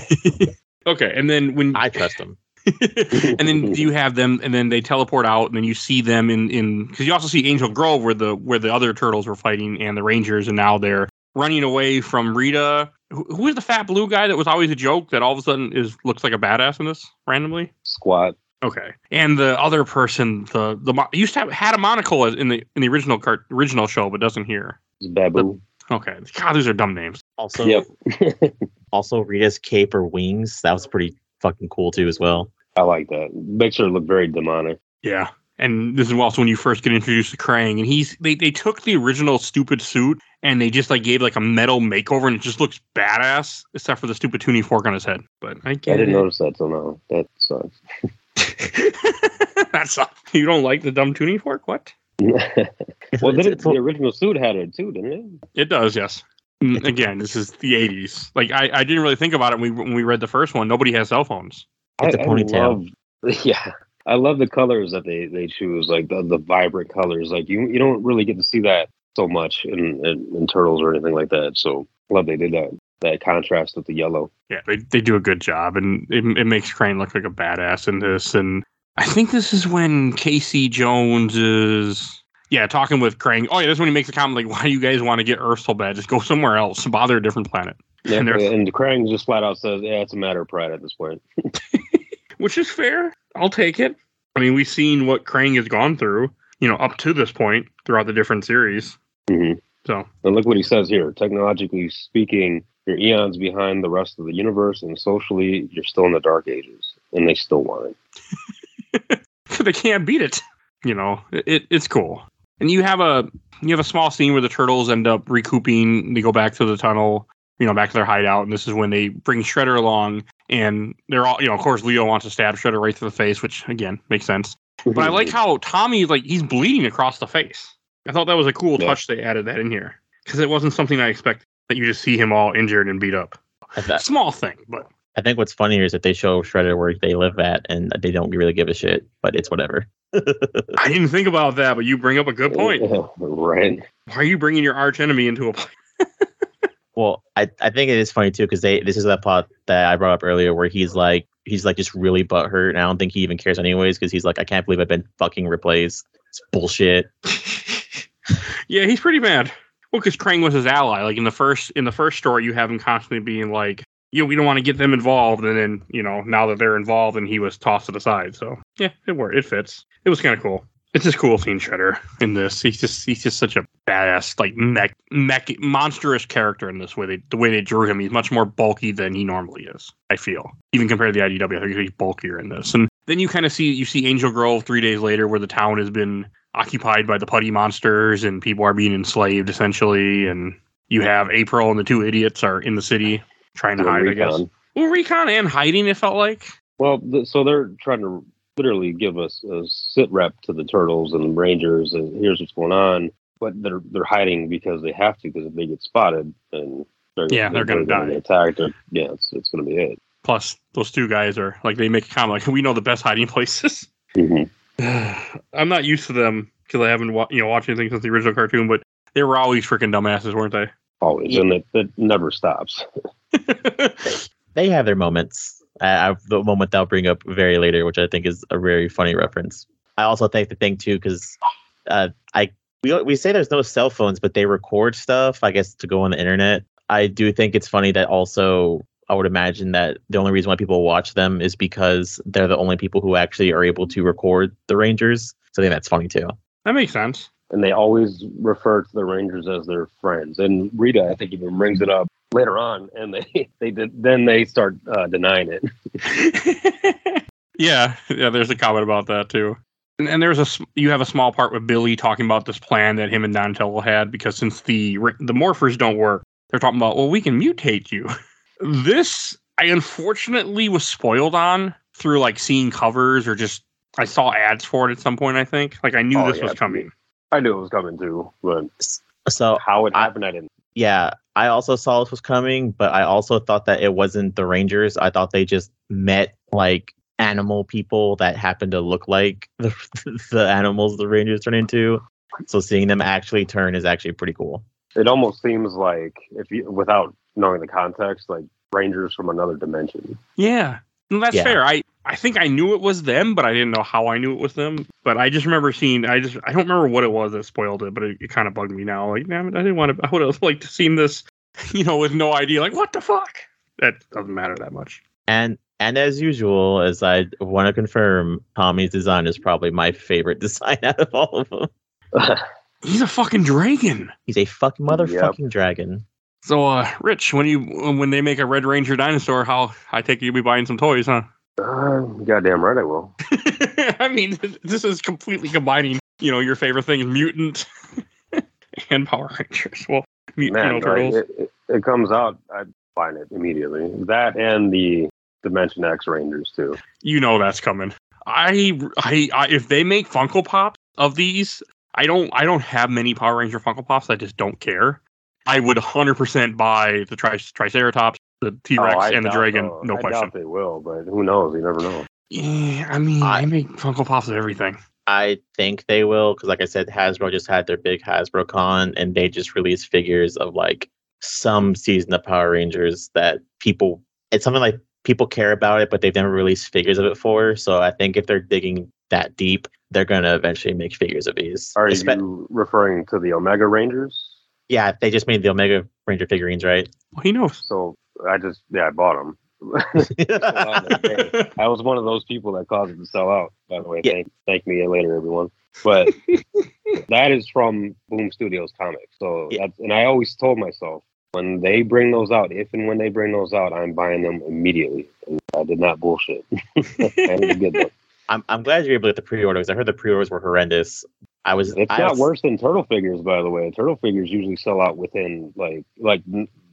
Okay, and then when I trust him. And then you have them, and then they teleport out, and then you see them in in because you also see Angel Grove where the where the other turtles were fighting and the Rangers, and now they're running away from Rita. Who, who is the fat blue guy that was always a joke that all of a sudden is looks like a badass in this randomly? Squat. Okay, and the other person, the the used to have had a monocle in the in the original cart, original show, but doesn't here. It's Babu. The, okay, God, these are dumb names. Also, yep. Also Rita's cape or wings, that was pretty fucking cool too as well. I like that. Makes her look very demonic. Yeah. And this is also when you first get introduced to Krang, and he's they, they took the original stupid suit and they just like gave like a metal makeover, and it just looks badass, except for the stupid tuning fork on his head. But I, get I didn't it. notice that till now. That sucks. That's you don't like the dumb tuning fork? What? Well, It's- then it's- the original suit had it too, didn't it? It does, yes. Mm, Again, this is the eighties. Like I, I didn't really think about it when we when we read the first one. Nobody has cell phones. It's a I- I ponytail. love- yeah, I love the colors that they, they choose, like the, the vibrant colors. Like you you don't really get to see that so much in, in, in Turtles or anything like that. So I love they did that that contrast with the yellow. Yeah, they they do a good job, and it, it makes Crane look like a badass in this. And I think this is when Casey Jones is, yeah, talking with Krang. Oh yeah, this is when he makes a comment like, "Why do you guys want to get Earth so bad? Just go somewhere else, bother a different planet." Yeah, And and, they're- and Krang just flat out says, "Yeah, it's a matter of pride at this point." which is fair. I'll take it. I mean, we've seen what Krang has gone through, you know, up to this point throughout the different series. Mm-hmm. So, and look what he says here. Technologically speaking, you're eons behind the rest of the universe, and socially, you're still in the Dark Ages, and they still want it. They can't beat it. You know, it, it's cool. And you have a you have a small scene where the turtles end up recouping. They go back to the tunnel, you know, back to their hideout, and this is when they bring Shredder along, and they're all, you know, of course, Leo wants to stab Shredder right to the face, which again makes sense. But I like how Tommy, like, he's bleeding across the face. I thought that was a cool yeah. touch. They added that in here because it wasn't something I expected, that you just see him all injured and beat up. That, Small thing, but I think what's funnier is that they show Shredder where they live at, and they don't really give a shit, but it's whatever. I didn't think about that, but you bring up a good point. Right. Why are you bringing your arch enemy into a place? Well, I, I think it is funny too, because they this is that plot that I brought up earlier where he's like he's like just really butthurt, and I don't think he even cares anyways, because he's like, I can't believe I've been fucking replaced. It's bullshit. Yeah, he's pretty mad. Well, because Krang was his ally. Like in the first in the first story, you have him constantly being like, you know, we don't want to get them involved, and then, you know, now that they're involved, and he was tossed to the side. So yeah, it worked. It fits. It was kind of cool. It's just cool seeing Shredder in this. He's just he's just such a badass, like mech, mech monstrous character in this way. They, the way they drew him, he's much more bulky than he normally is. I feel, even compared to the I D W, I think he's bulkier in this. And then you kind of see you see Angel Grove three days later, where the town has been occupied by the putty monsters, and people are being enslaved essentially. And you have April and the two idiots are in the city trying to hide. Recon. I guess. Well, recon and hiding. It felt like. Well, th- so they're trying to literally give us a sit rep to the Turtles and the Rangers, and here's what's going on. But they're they're hiding because they have to, because if they get spotted, and they're yeah, they're, they're gonna die. Attacked. Or, yeah, it's it's gonna be it. Plus, those two guys are like, they make a comment like, we know the best hiding places. Mm-hmm. I'm not used to them because I haven't wa- you know watched anything since the original cartoon, but they were always freaking dumbasses, weren't they? Always, yeah. And it, it never stops. They have their moments. I, I, the moment I'll bring up very later, which I think is a very funny reference. I also think the thing too, because uh, I we we say there's no cell phones, but they record stuff, I guess, to go on the internet. I do think it's funny that also I would imagine that the only reason why people watch them is because they're the only people who actually are able to record the Rangers. So I think that's funny too. That makes sense. And they always refer to the Rangers as their friends. And Rita, I think, even brings it up later on, and they they did, then they start uh, denying it. yeah, yeah. There's a comment about that too, and, and there's a you have a small part with Billy talking about this plan that him and Donatello had, because since the the morphers don't work, they're talking about, well, we can mutate you. This I unfortunately was spoiled on through like seeing covers, or just I saw ads for it at some point. I think like I knew oh, this yeah, was coming. I knew it was coming too, but so how it happened, I, I didn't. Yeah, I also saw this was coming, but I also thought that it wasn't the Rangers. I thought they just met like animal people that happened to look like the, the animals the Rangers turn into. So seeing them actually turn is actually pretty cool. It almost seems like, if you, without knowing the context, like Rangers from another dimension. Yeah, no, that's yeah. fair. I, I think I knew it was them, but I didn't know how I knew it was them. But I just remember seeing, I just, I don't remember what it was that spoiled it, but it, it kind of bugged me now. Like, damn it, I didn't want to, I would have liked to seen this, you know, with no idea. Like, what the fuck? That doesn't matter that much. And, and as usual, as I want to confirm, Tommy's design is probably my favorite design out of all of them. He's a fucking dragon. He's a fucking motherfucking yep. dragon. So, uh, Rich, when you when they make a Red Ranger dinosaur, how I take it you'll be buying some toys, huh? Uh, goddamn right I will. I mean, this is completely combining, you know, your favorite things, mutant and Power Rangers. Well, mutant, Man, you know, turtles. Right. It, it, it comes out, I'd find it immediately. That and the Dimension X Rangers too. You know that's coming. I, I, I if they make Funko Pops of these, I don't, I don't have many Power Ranger Funko Pops. I just don't care. I would one hundred percent buy the tri- Triceratops, the T-Rex, oh, and the Dragon, so. no I question. I doubt they will, but who knows? You never know. Yeah, I mean, I, I make Funko Pops of everything. I think they will, because like I said, Hasbro just had their big Hasbro Con, and they just released figures of like some season of Power Rangers that people, it's something like people care about it, but they've never released figures of it for. So I think if they're digging that deep, they're going to eventually make figures of these. Are Espe- you referring to the Omega Rangers? Yeah, they just made the Omega Ranger figurines, right? Well, he knows. So I just, yeah, I bought them. I was one of those people that caused it to sell out, by the way. Yeah. Thank, thank me later, everyone. But that is from Boom Studios Comics. So yeah. that's, and I always told myself, when they bring those out, if and when they bring those out, I'm buying them immediately. And I did not bullshit. I had to get them. I'm I'm glad you're able to get the pre-orders. I heard the pre-orders were horrendous. I was. It's I not was, worse than Turtle figures, by the way. Turtle figures usually sell out within like like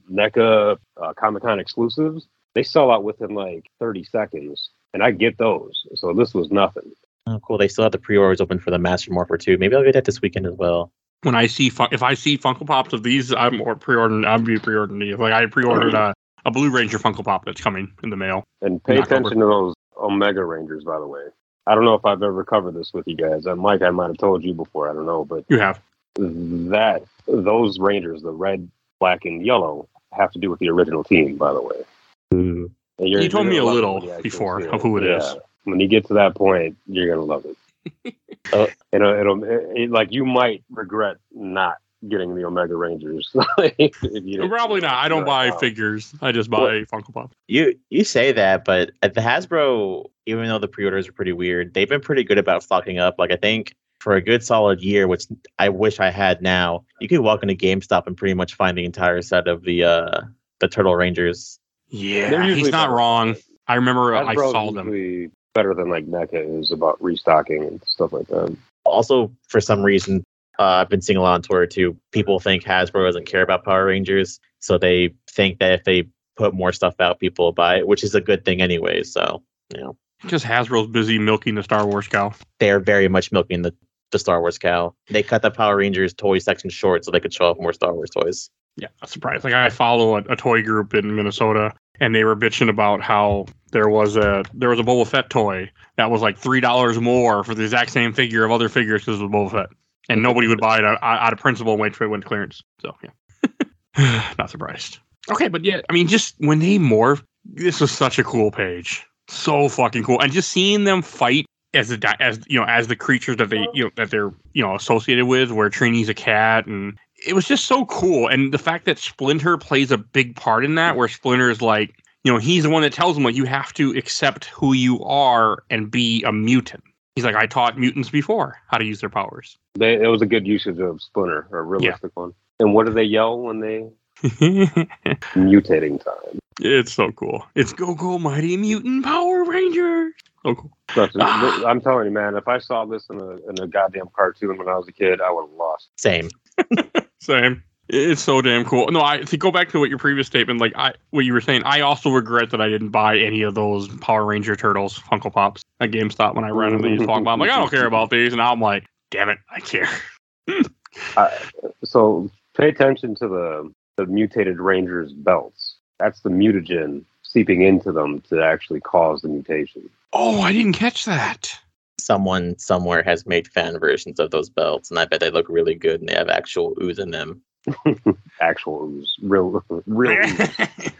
NECA uh, Comic Con exclusives. They sell out within like thirty seconds, and I get those. So this was nothing. Oh, cool! They still have the pre-orders open for the Master Morpher too. Maybe I'll get that this weekend as well. When I see fun- if I see Funko Pops of these, I'm more pre-ordering. I'm be pre-ordering these. Like I pre-ordered a, a Blue Ranger Funko Pop that's coming in the mail. And pay attention to those Omega Rangers, by the way. I don't know if I've ever covered this with you guys. Uh, Mike, I might have told you before. I don't know, but you have. That those Rangers, the red, black, and yellow, have to do with the original team. By the way, mm. you told me a little before of who it yeah. is. When you get to that point, you're gonna love it. uh, it'll, it'll it, like you might regret not getting the Omega Rangers. if you Probably not. I don't buy out. figures. I just buy well, Funko Pop. You you say that, but at the Hasbro, even though the pre-orders are pretty weird, they've been pretty good about stocking up. Like I think for a good solid year, which I wish I had now, you could walk into GameStop and pretty much find the entire set of the uh, the Turtle Rangers. Yeah, he's not wrong. I remember Hasbro I saw them. Better than like NECA is about restocking and stuff like that. Also, for some reason, uh, I've been seeing a lot on Twitter too. People think Hasbro doesn't care about Power Rangers, so they think that if they put more stuff out, people will buy it, which is a good thing anyway. So, you know, because Hasbro's busy milking the Star Wars cow. They are very much milking the, the Star Wars cow. They cut the Power Rangers toy section short so they could show off more Star Wars toys. Yeah, not surprised. Like I follow a, a toy group in Minnesota, and they were bitching about how there was a there was a Boba Fett toy that was like three dollars more for the exact same figure of other figures because it was Boba Fett, and nobody would buy it out, out of principle and wait for it went clearance. So yeah, not surprised. Okay, but yeah, I mean, just when they morph, this was such a cool page, so fucking cool, and just seeing them fight as the as you know as the creatures that they you know that they're you know associated with, where Trini's a cat, and it was just so cool. And the fact that Splinter plays a big part in that, where Splinter is like, you know, he's the one that tells them like you have to accept who you are and be a mutant. He's like, I taught mutants before how to use their powers. They, it was a good usage of Splinter, a realistic yeah. one. And what do they yell when they mutating time? It's so cool. It's Go Go Mighty Mutant Power Rangers. So cool. That's, ah. I'm telling you, man, if I saw this in a in a goddamn cartoon when I was a kid, I would have lost. Same. Same. It's so damn cool. No, I to go back to what your previous statement, like I, what you were saying, I also regret that I didn't buy any of those Power Ranger Turtles Funko Pops at GameStop when I randomly used to talk about. I'm like, I don't care about these, and now I'm like, damn it, I care. uh, so pay attention to the the mutated Rangers belts. That's the mutagen seeping into them to actually cause the mutation. Oh, I didn't catch that. Someone somewhere has made fan versions of those belts, and I bet they look really good, and they have actual ooze in them. Actual ooze, real, real ooze.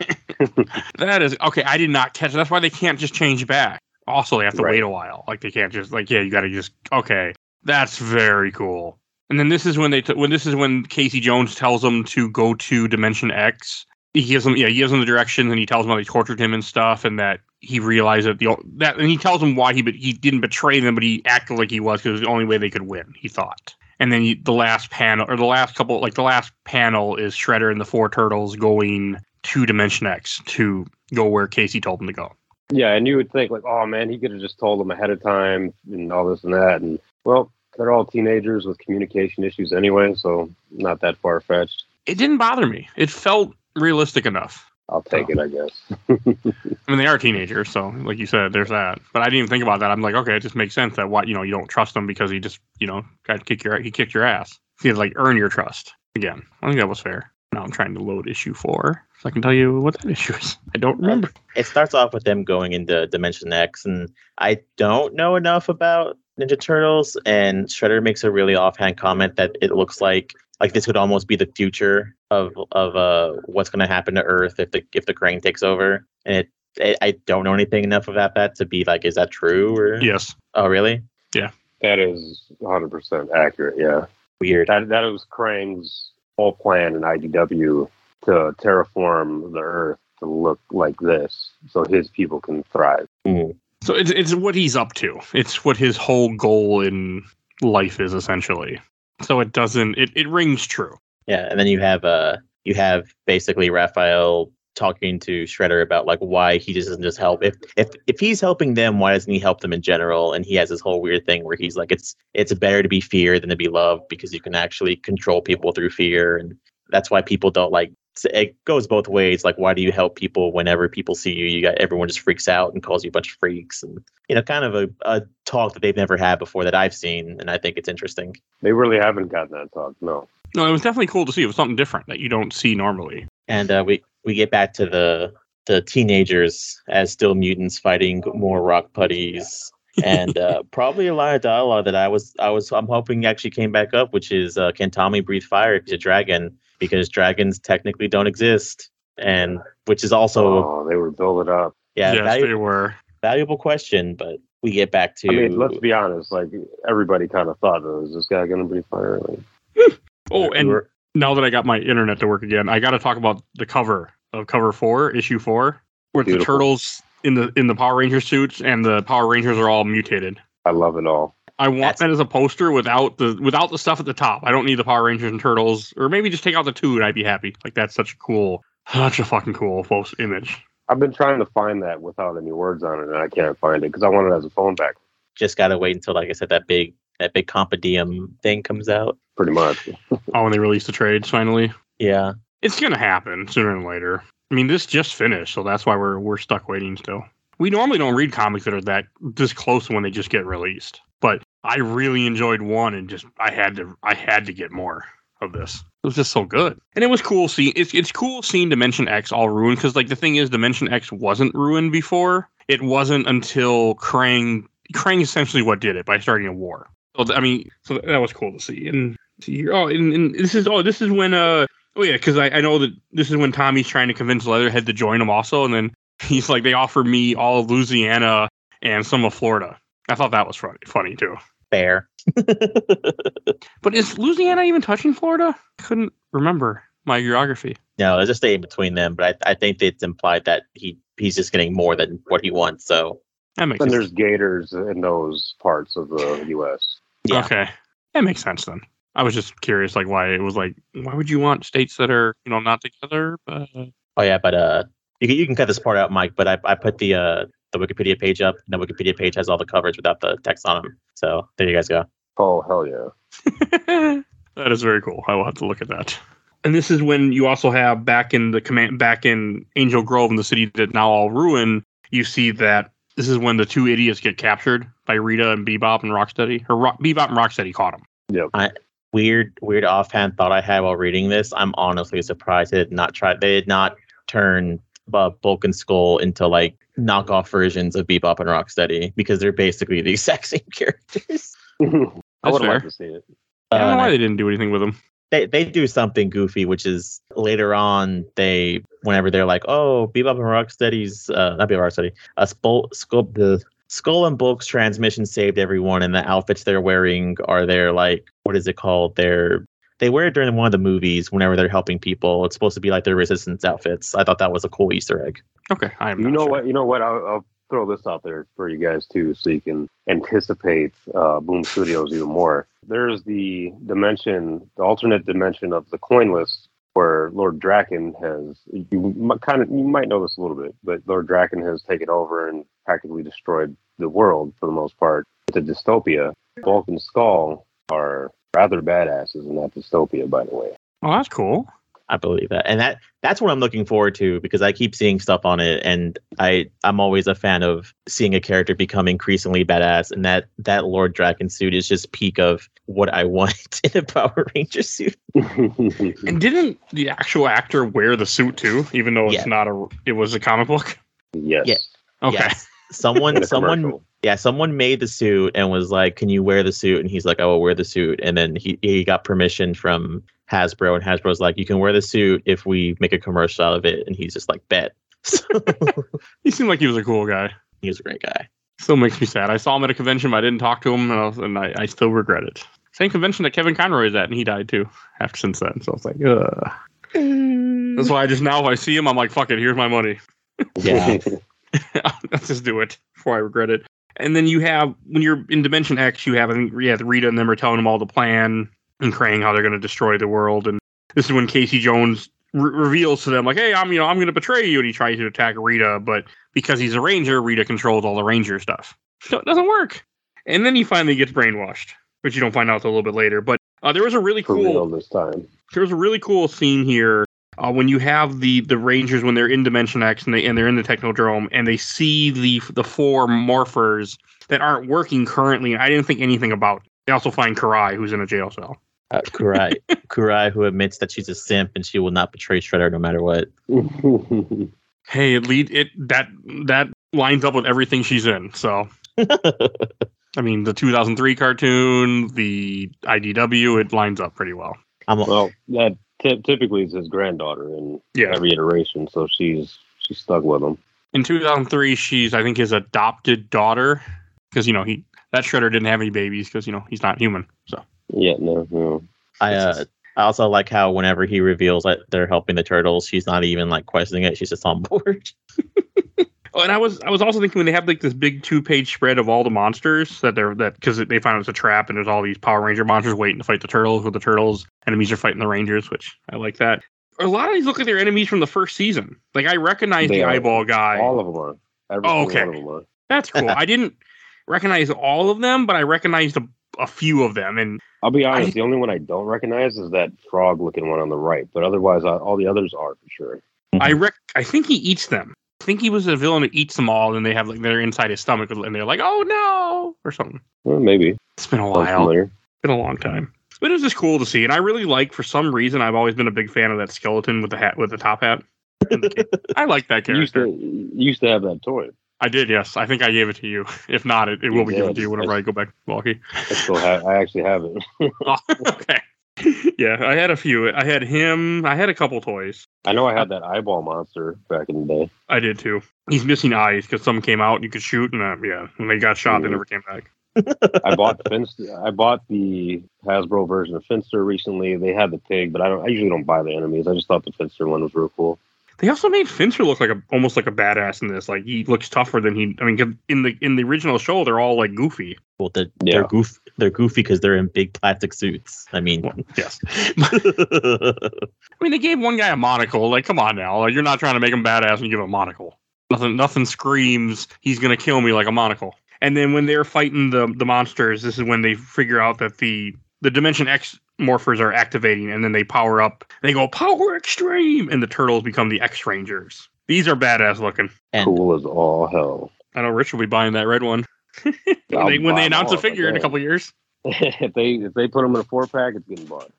That is okay. I did not catch. That's why they can't just change back. Also, they have to right. wait a while. Like they can't just like yeah, you got to just okay. That's very cool. And then this is when they t- when this is when Casey Jones tells them to go to Dimension X. He gives them yeah, he gives them the directions, and he tells them how they tortured him and stuff, and that he realized that the that and he tells them why he but he didn't betray them, but he acted like he was because it was the only way they could win. He thought. And then you, the last panel, or the last couple, like the last panel is Shredder and the four turtles going to Dimension X to go where Casey told them to go. Yeah, and you would think like, oh man, he could have just told them ahead of time and all this and that. And well, they're all teenagers with communication issues anyway, so not that far fetched. It didn't bother me. It felt realistic enough. I'll take so. it, I guess. I mean, they are teenagers, so like you said, there's that. But I didn't even think about that. I'm like, okay, it just makes sense that what you know you don't trust him because he just you know got to kick your he kicked your ass. He had to like earn your trust again. I think that was fair. Now I'm trying to load issue four, so I can tell you what that issue is. I don't remember. It starts off with them going into Dimension X, and I don't know enough about Ninja Turtles. And Shredder makes a really offhand comment that it looks like. Like this could almost be the future of of uh what's going to happen to Earth if the if the Krang takes over. And it, it I don't know anything enough about that to be like, is that true? Or yes. Oh, really? Yeah. That is one hundred percent accurate. Yeah. Weird. That that was Krang's whole plan in I D W to terraform the Earth to look like this so his people can thrive. Mm. So it's it's what he's up to. It's what his whole goal in life is, essentially. So it doesn't. It, it rings true. Yeah, and then you have uh you have basically Raphael talking to Shredder about like why he just doesn't just help. If if if he's helping them, why doesn't he help them in general? And he has this whole weird thing where he's like, it's it's better to be feared than to be loved because you can actually control people through fear, and that's why people don't like. It goes both ways. Like, why do you help people whenever people see you? You got everyone just freaks out and calls you a bunch of freaks, and you know, kind of a, a talk that they've never had before that I've seen, and I think it's interesting. They really haven't gotten that talk. No, no, it was definitely cool to see. It was something different that you don't see normally. And uh, we we get back to the the teenagers as still mutants fighting more rock putties. And uh, probably a lot of dialogue that I was I was I'm hoping actually came back up, which is uh, can Tommy breathe fire if he's a dragon? Because dragons technically don't exist, and which is also oh, they were building up. Yeah, yes, valu- they were. Valuable question, but we get back to. I mean, let's be honest. Like everybody kind of thought, oh, is this guy going to breathe fire? Like, oh, and were, now that I got my internet to work again, I got to talk about the cover of cover four, issue four, where the turtles in the in the Power Ranger suits and the Power Rangers are all mutated. I love it all. I want That's, that as a poster without the without the stuff at the top. I don't need the Power Rangers and Turtles, or maybe just take out the two and I'd be happy. Like that's such a cool, such a fucking cool post image. I've been trying to find that without any words on it, and I can't find it because I want it as a phone back. Just gotta wait until, like I said, that big that big Compadium thing comes out. Pretty much. Oh, when they release the trades finally. Yeah, it's gonna happen sooner than later. I mean, this just finished, so that's why we're we're stuck waiting still. We normally don't read comics that are that this close when they just get released, but I really enjoyed one, and just I had to I had to get more of this. It was just so good, and it was cool seeing it's it's cool seeing Dimension X all ruined, because like the thing is, Dimension X wasn't ruined before. It wasn't until Krang Krang essentially what did it by starting a war. So I mean, so that was cool to see. And see, oh, and, and this is oh this is when uh oh yeah, because I, I know that this is when Tommy's trying to convince Leatherhead to join him also, and then he's like, they offered me all of Louisiana and some of Florida. I thought that was funny, funny too. Fair. But is Louisiana even touching Florida? I couldn't remember my geography. No, there's a state in between them, but I, I think it's implied that he he's just getting more than what he wants. So that makes and sense. There's gators in those parts of the U S. Yeah. Okay, that makes sense then. I was just curious, like why it was like, why would you want states that are you know not together? But... Oh yeah, but uh, you can you can cut this part out, Mike. But I I put the uh. the Wikipedia page up, and the Wikipedia page has all the covers without the text on them. So there you guys go. Oh, hell yeah. That is very cool. I will have to look at that. And this is when you also have back in the command, back in Angel Grove in the city that now all ruined, you see that this is when the two idiots get captured by Rita and Bebop and Rocksteady. Or Rock, Bebop and Rocksteady caught them. Yep. I, weird, weird offhand thought I had while reading this. I'm honestly surprised they did not try. They did not turn uh, Bulk and Skull into like knockoff versions of Bebop and Rocksteady, because they're basically the exact same characters. I would fair. like to see it. I don't know Uh, why they didn't do anything with them. They they do something goofy, which is later on they whenever they're like, oh, Bebop and Rocksteady's uh, not Bebop and Rocksteady, a Skull Skull the Skull and Bulk's transmission saved everyone, and the outfits they're wearing are their like what is it called? They're they wear it during one of the movies whenever they're helping people. It's supposed to be like their resistance outfits. I thought that was a cool Easter egg. Okay, I am. You not know sure. what? You know what? I'll, I'll throw this out there for you guys too, so you can anticipate uh, Boom Studios even more. There's the dimension, the alternate dimension of the coin list, where Lord Draken has. You m- kind of you might know this a little bit, but Lord Draken has taken over and practically destroyed the world for the most part. It's a dystopia. Bulk and Skull are rather badasses in that dystopia, by the way. Oh, that's cool. I believe that, and that that's what I'm looking forward to, because I keep seeing stuff on it, and I I'm always a fan of seeing a character become increasingly badass, and that that Lord Draken suit is just peak of what I want in a Power Ranger suit. And didn't the actual actor wear the suit too, even though it's Yeah. not a it was a comic book? Yes. Yeah. Okay. Yes. Someone In a someone commercial. yeah, someone made the suit and was like, "Can you wear the suit?" And he's like, "I will wear the suit." And then he he got permission from Hasbro, and Hasbro's like, "You can wear the suit if we make a commercial out of it." And he's just like, "Bet." So He seemed like he was a cool guy. he was a great guy. Still makes me sad. I saw him at a convention, but I didn't talk to him, and I, was, and I, I still regret it. Same convention that Kevin Conroy is at, and he died too after since then. So it's like, ugh. That's why I just now if I see him, I'm like, fuck it, here's my money. Yeah. Let's just do it before I regret it. And then you have, when you're in Dimension X, you have, I think, yeah, Rita and them are telling them all the plan and Krang how they're going to destroy the world. And this is when Casey Jones re- reveals to them, like, hey, I'm, you know, I'm going to betray you. And he tries to attack Rita, but because he's a Ranger, Rita controls all the Ranger stuff. So it doesn't work. And then he finally gets brainwashed, which you don't find out till a little bit later. But uh, there was a really For cool, real this time. there was a really cool scene here. Uh, when you have the, the Rangers when they're in Dimension X and they and they're in the Technodrome and they see the the four morphers that aren't working currently, and I didn't think anything about. They also find Karai, who's in a jail cell. Uh, Kurai, Kurai, who admits that she's a simp and she will not betray Shredder no matter what. Hey, it lead it that that lines up with everything she's in. So, I mean, the two thousand three cartoon, the I D W, it lines up pretty well. I'm a, Well, that t- typically is his granddaughter in Yeah. every iteration, so she's she's stuck with him. In two thousand three, she's I think his adopted daughter because you know he that Shredder didn't have any babies because you know he's not human. So. Yeah, no, no. I uh, I also like how whenever he reveals that they're helping the turtles, she's not even like questioning it; she's just on board. Oh, and I was I was also thinking when they have like this big two page spread of all the monsters that they're that because they find it's a trap and there's all these Power Ranger monsters waiting to fight the turtles, where the turtles enemies are fighting the Rangers, which I like that. A lot of these look like they're enemies from the first season. Like I recognize They the are. eyeball guy. All of them are. Every Oh, single okay. one of them are. That's cool. I didn't recognize all of them, but I recognized a, a few of them. And I'll be honest, I- the only one I don't recognize is that frog-looking one on the right, but otherwise, uh, all the others are for sure. I rec- I think he eats them. I think he was a villain that eats them all, and they have like they're inside his stomach, and they're like, "Oh no!" or something. Well, maybe. It's been a Sounds while. familiar. It's been a long time. But it was just cool to see, and I really like. For some reason, I've always been a big fan of that skeleton with the hat, with the top hat. And the cape. I like that You used character. to you used to have that toy. I did, yes. I think I gave it to you. If not, it, it will be Yeah, given to you whenever I- I go back to Milwaukee. I still have. I actually have it. Oh, okay. Yeah, I had a few. I had him. I had a couple toys. I know I had that eyeball monster back in the day. I did too. He's missing eyes because some came out and you could shoot, and uh, yeah, when they got shot, they Mhm. never came back. I bought Finster. I bought the Hasbro version of Finster recently. They had the pig, but I don't. I usually don't buy the enemies. I just thought the Finster one was real cool. They also made Finster look like a almost like a badass in this. Like he looks tougher than he. I mean, 'cause in the in the original show, they're all like goofy. Well, they're, Yeah. they're goof they're goofy because they're in big plastic suits. I mean, Well, yes. I mean, they gave one guy a monocle. Like, come on now. Like, you're not trying to make him badass and you give him a monocle. Nothing. Nothing screams he's gonna kill me like a monocle. And then when they're fighting the the monsters, this is when they figure out that the the Dimension X morphers are activating, and then they power up. They go power extreme, and the turtles become the X Rangers. These are badass looking. and Cool as all hell. I know Rich will be buying that red one when I'll they, when buy they them announce all a if I figure in a can. couple years. if they if they put them in a four pack, it's getting bought.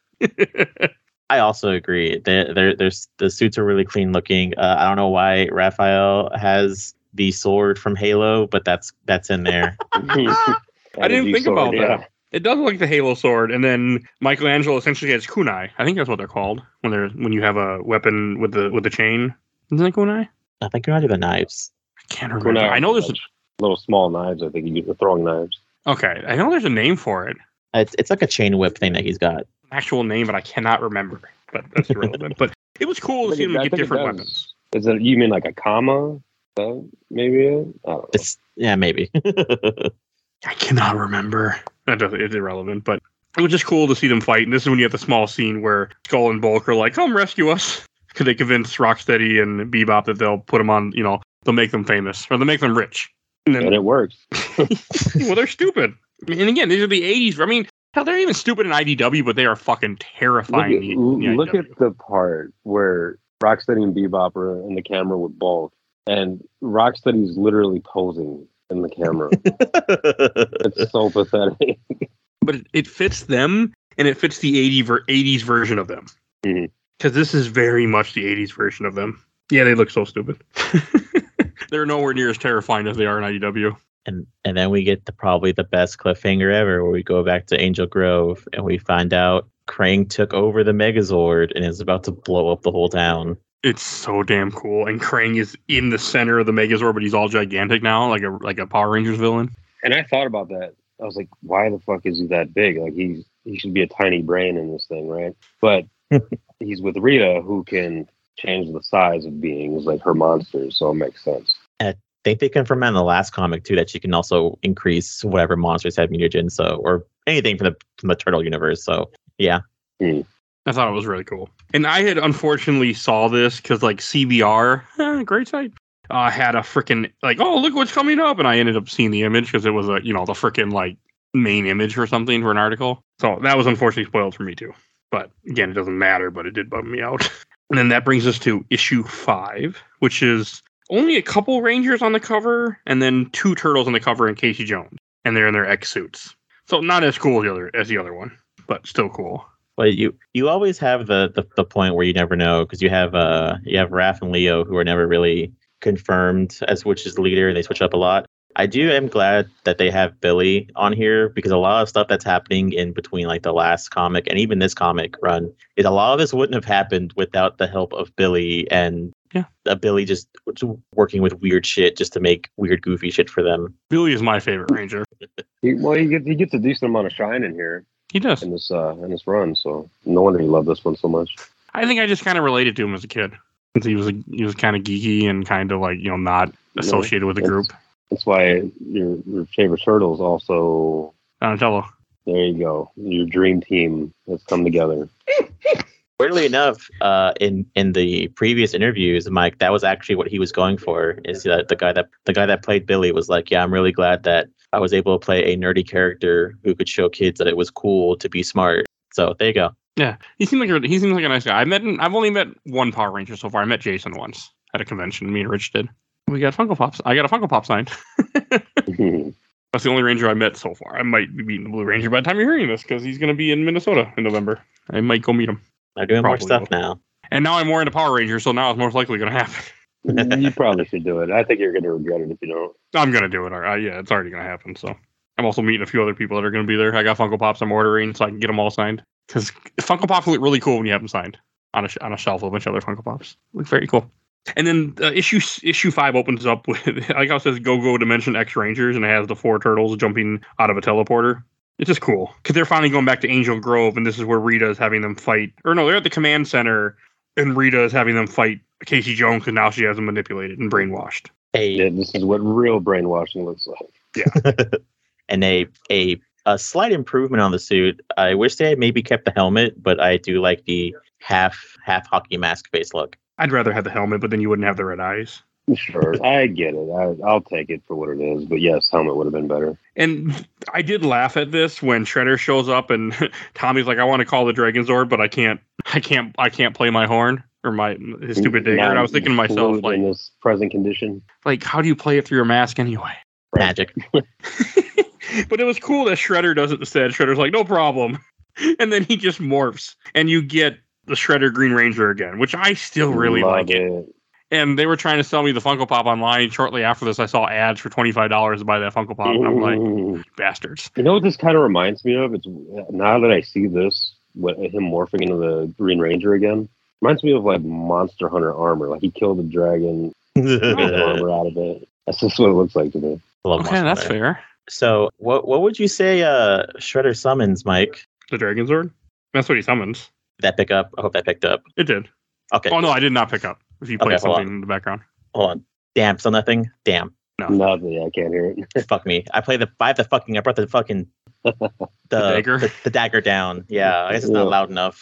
I also agree. They're, they're, they're, the suits are really clean looking. Uh, I don't know why Raphael has the sword from Halo, but that's that's in there. I didn't think about that. It does look like the Halo sword, and then Michelangelo essentially has kunai. I think that's what they're called when they're when you have a weapon with the with the chain. Isn't it kunai? I think you're under the knives. I can't remember. I know there's a, little small knives. I think you get throwing knives. okay. I know there's a name for it, It's it's like a chain whip thing that he's got. actual name, but I cannot remember. But that's irrelevant. But it was cool to I see think them it- I get think it different does. weapons. Is it you mean like a comma? That maybe it? I don't know. It's yeah, maybe. I cannot remember. That doesn't, it's irrelevant, but it was just cool to see them fight. And this is when you have the small scene where Skull and Bulk are like, "Come rescue us," because they convince Rocksteady and Bebop that they'll put them on. You know, they'll make them famous or they'll make them rich. And then, And it works. well, they're stupid. And again, these are the eighties. I mean, hell, they're even stupid in I D W, but they are fucking Look, terrifying. at, in the look I D W. at the part where Rocksteady and Bebop are in the camera with Bulk, and Rocksteady's literally posing in the camera. It's so pathetic. But it, it fits them, and it fits the eighty ver- eighties version of them. Because Mhm. this is very much the eighties version of them. Yeah, they look so stupid. They're nowhere near as terrifying as they are in I D W. and and then we get the probably the best cliffhanger ever, where we go back to Angel Grove and we find out Krang took over the Megazord and is about to blow up the whole town. It's so damn cool. And Krang is in the center of the Megazord, but he's all gigantic now, like a like a Power Rangers villain. And I thought about that. I was like, why the fuck is he that big? Like he's he should be a tiny brain in this thing, right? But he's with Rita, who can change the size of beings like her monsters, so it makes sense. I think they confirmed in the last comic too that she can also increase whatever monsters have mutagen, so or anything from the from the turtle universe. So yeah, hmm. I thought it was really cool. And I had unfortunately saw this because like C B R, eh, great site, uh, had a freaking like, oh, look what's coming up. And I ended up seeing the image because it was a, you know, the freaking like main image or something for an article. So that was unfortunately spoiled for me too. But again, it doesn't matter, but it did bum me out. And then that brings us to issue five, which is only a couple Rangers on the cover and then two Turtles on the cover and Casey Jones. And they're in their X suits. So not as cool as the other, as the other one, but still cool. But you you always have the, the, the point where you never know because you have uh you have Raph and Leo who are never really confirmed as which is the leader and they switch up a lot. I do am glad that they have Billy on here because a lot of stuff that's happening in between like the last comic and even this comic run is a lot of this wouldn't have happened without the help of Billy and yeah, uh, Billy just working with weird shit just to make weird goofy shit for them. Billy is my favorite Ranger. he, well, he gets he gets a decent amount of shine in here. He does in this uh, in this run, so no wonder you love this one so much. I think I just kind of related to him as a kid. Since he was a, he was kind of geeky and kind of like you know not associated with the group. That's why your your favorite turtle is also Donatello. There you go. Your dream team has come together. Weirdly enough, uh, in in the previous interviews, Mike, that was actually what he was going for. Is that the guy that the guy that played Billy was like, yeah, I'm really glad that I was able to play a nerdy character who could show kids that it was cool to be smart. So there you go. Yeah, he seemed like a, he seems like a nice guy. I met I've only met one Power Ranger so far. I met Jason once at a convention. Me and Rich did. We got Funko Pops. I got a Funko Pop signed. That's the only Ranger I met so far. I might be meeting the Blue Ranger by the time you're hearing this because he's going to be in Minnesota in November. I might go meet him. They're doing Probably more stuff will. now. And now I'm more into Power Rangers, so now it's most likely going to happen. You probably should do it. I think you're going to regret it if you don't. I'm going to do it. Uh, yeah, it's already going to happen. So I'm also meeting a few other people that are going to be there. I got Funko Pops I'm ordering so I can get them all signed. Because Funko Pops look really cool when you have them signed on a, sh- on a shelf with a bunch of other Funko Pops. Look very cool. And then uh, issue issue five opens up with, like how it says, Go Go Dimension X Rangers, and it has the four turtles jumping out of a teleporter. It's just cool because they're finally going back to Angel Grove, and this is where Rita is having them fight. Or no, they're at the command center, and Rita is having them fight Casey Jones because now she has them manipulated and brainwashed. Hey, yeah, this is what real brainwashing looks like. Yeah, and a a a slight improvement on the suit. I wish they had maybe kept the helmet, but I do like the half half hockey mask face look. I'd rather have the helmet, but then you wouldn't have the red eyes. Sure, I get it. I, I'll take it for what it is. But yes, helmet would have been better. And I did laugh at this when Shredder shows up and Tommy's like, "I want to call the Dragon Zord, but I can't. I can't. I can't play my horn or my his stupid dagger." Not and I was thinking to myself, like, in this present condition, like, how do you play it through your mask anyway? Magic. But it was cool that Shredder does it instead. Shredder's like, "No problem," and then he just morphs, and you get the Shredder Green Ranger again, which I still really Love like it. it. And they were trying to sell me the Funko Pop online. Shortly after this, I saw ads for twenty-five dollars to buy that Funko Pop. And I'm like, Mm. bastards. You know what this kind of reminds me of? It's now that I see this, what him morphing into the Green Ranger again, reminds me of like Monster Hunter armor. Like he killed the dragon, made the armor out of it. That's just what it looks like to me. Love Okay, Monster that's Hunter. fair. So, what what would you say uh, Shredder summons, Mike? The Dragon Zord? That's what he summons. Did that pick up? I hope that picked up. It did. Okay. Oh, no, I did not pick up. If you play Okay, hold something on. in the background. Hold on. Damn, still nothing? Damn. Nothing. I can't hear it. Fuck me. I play the I have the fucking I brought the fucking the, dagger? The, the dagger down. Yeah, I guess it's not Yeah. loud enough.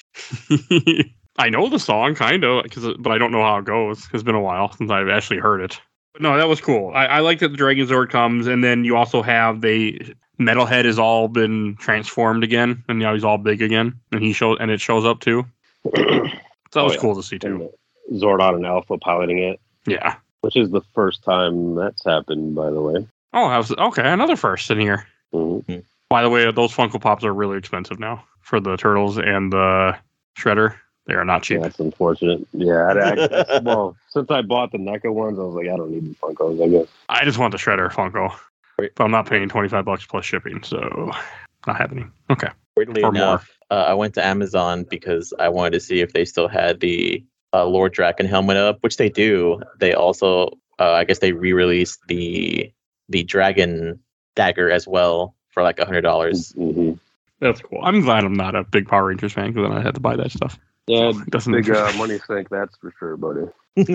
I know the song, kind of, but I don't know how it goes. It's been a while since I've actually heard it. But no, that was cool. I, I like that the Dragon Zord comes, and then you also have they Metalhead has all been transformed again, and now he's all big again, and he shows and it shows up too. So that Oh, was yeah. cool to see too. And Zordon and Alpha piloting it, Yeah. which is the first time that's happened, by the way. Oh, I was okay. Another first in here. Mhm. By the way, those Funko Pops are really expensive now for the Turtles and the Shredder. They are not cheap. Yeah, that's unfortunate. Yeah, I, I, well, since I bought the NECA ones, I was like, I don't need the Funkos, I guess. I just want the Shredder Funko, but I'm not paying twenty-five bucks plus shipping, so not happening. Okay. Weirdly Or more. enough, uh, I went to Amazon because I wanted to see if they still had the uh, Lord Draken helmet up, which they do. They also, uh, I guess, they re-released the the Dragon dagger as well for like a hundred dollars. Mm-hmm. That's cool. I'm glad I'm not a big Power Rangers fan because then I had to buy that stuff. Yeah, So it doesn't big uh, interest me. money sink, that's for sure, buddy.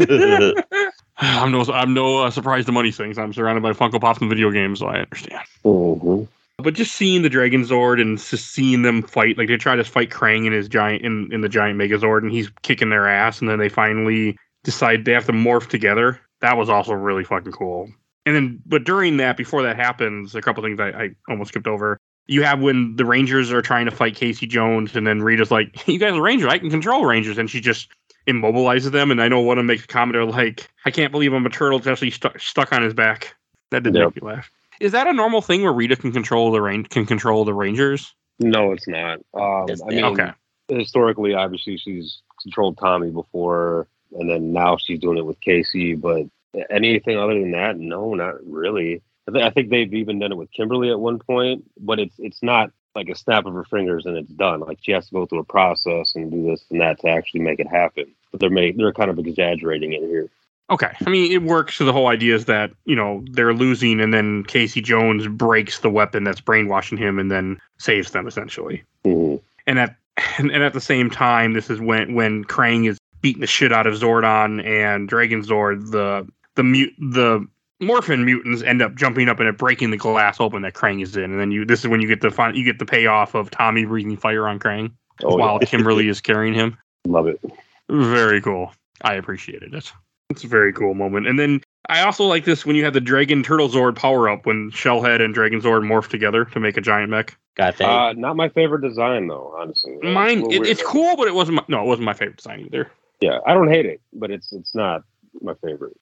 I'm no, I'm no uh, surprise to money things. I'm surrounded by Funko Pops and video games, so I understand. Mm-hmm. But just seeing the Dragon Zord and just seeing them fight, like they try to fight Krang in his giant in, in the giant Megazord, and he's kicking their ass, and then they finally decide they have to morph together. That was also really fucking cool. And then, but during that, before that happens, a couple things I, I almost skipped over. You have when the Rangers are trying to fight Casey Jones, and then Rita's like, "You guys are Rangers. I can control Rangers," and she just immobilizes them. And I know one of them makes a comment they're like, "I can't believe I'm a turtle that's actually stu- stuck on his back." That did Yep. make me laugh. Is that a normal thing where Rita can control the range can control the Rangers? No, it's not. Um, Yes, I mean, Okay. historically, obviously, she's controlled Tommy before, and then now she's doing it with Casey. But anything other than that, no, not really. I, th- I think they've even done it with Kimberly at one point, but it's it's not like a snap of her fingers and it's done. Like she has to go through a process and do this and that to actually make it happen. But they're make, they're kind of exaggerating it here. Okay. I mean, it works. So the whole idea is that, you know, they're losing and then Casey Jones breaks the weapon that's brainwashing him and then saves them essentially. Mm-hmm. And at and, and at the same time, this is when when Krang is beating the shit out of Zordon and Dragon Zord, the the mute the Morphin mutants end up jumping up and it breaking the glass open that Krang is in. And then you this is when you get the fin- you get the payoff of Tommy breathing fire on Krang Oh, while yeah. Kimberly is carrying him. Love it. Very cool. I appreciated it. It's a very cool moment. And then I also like this when you have the Dragon Turtle Zord power up when Shellhead and Dragon Zord morph together to make a giant mech. God dang. Uh, not my favorite design, though, honestly. It's a Mine, little it, weird. it's cool, but it wasn't. My, no, it wasn't my favorite design either. Yeah, I don't hate it, but it's it's not my favorite.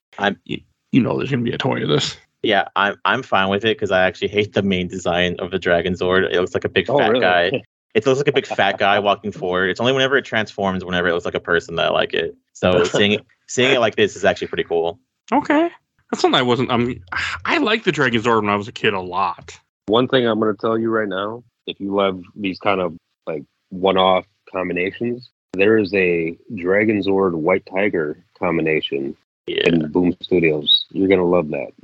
You know, there's gonna be a toy of this. Yeah, I'm I'm fine with it because I actually hate the main design of the Dragon Zord. It looks like a big Oh, fat really? guy. It looks like a big fat guy walking forward. It's only whenever it transforms, whenever it looks like a person, that I like it. So seeing it seeing it like this is actually pretty cool. Okay, that's something I wasn't. Um, I liked the Dragon Zord when I was a kid a lot. One thing I'm going to tell you right now, if you love these kind of like one-off combinations, there is a Dragon Zord White Tiger combination Yeah. in Boom Studios. You're going to love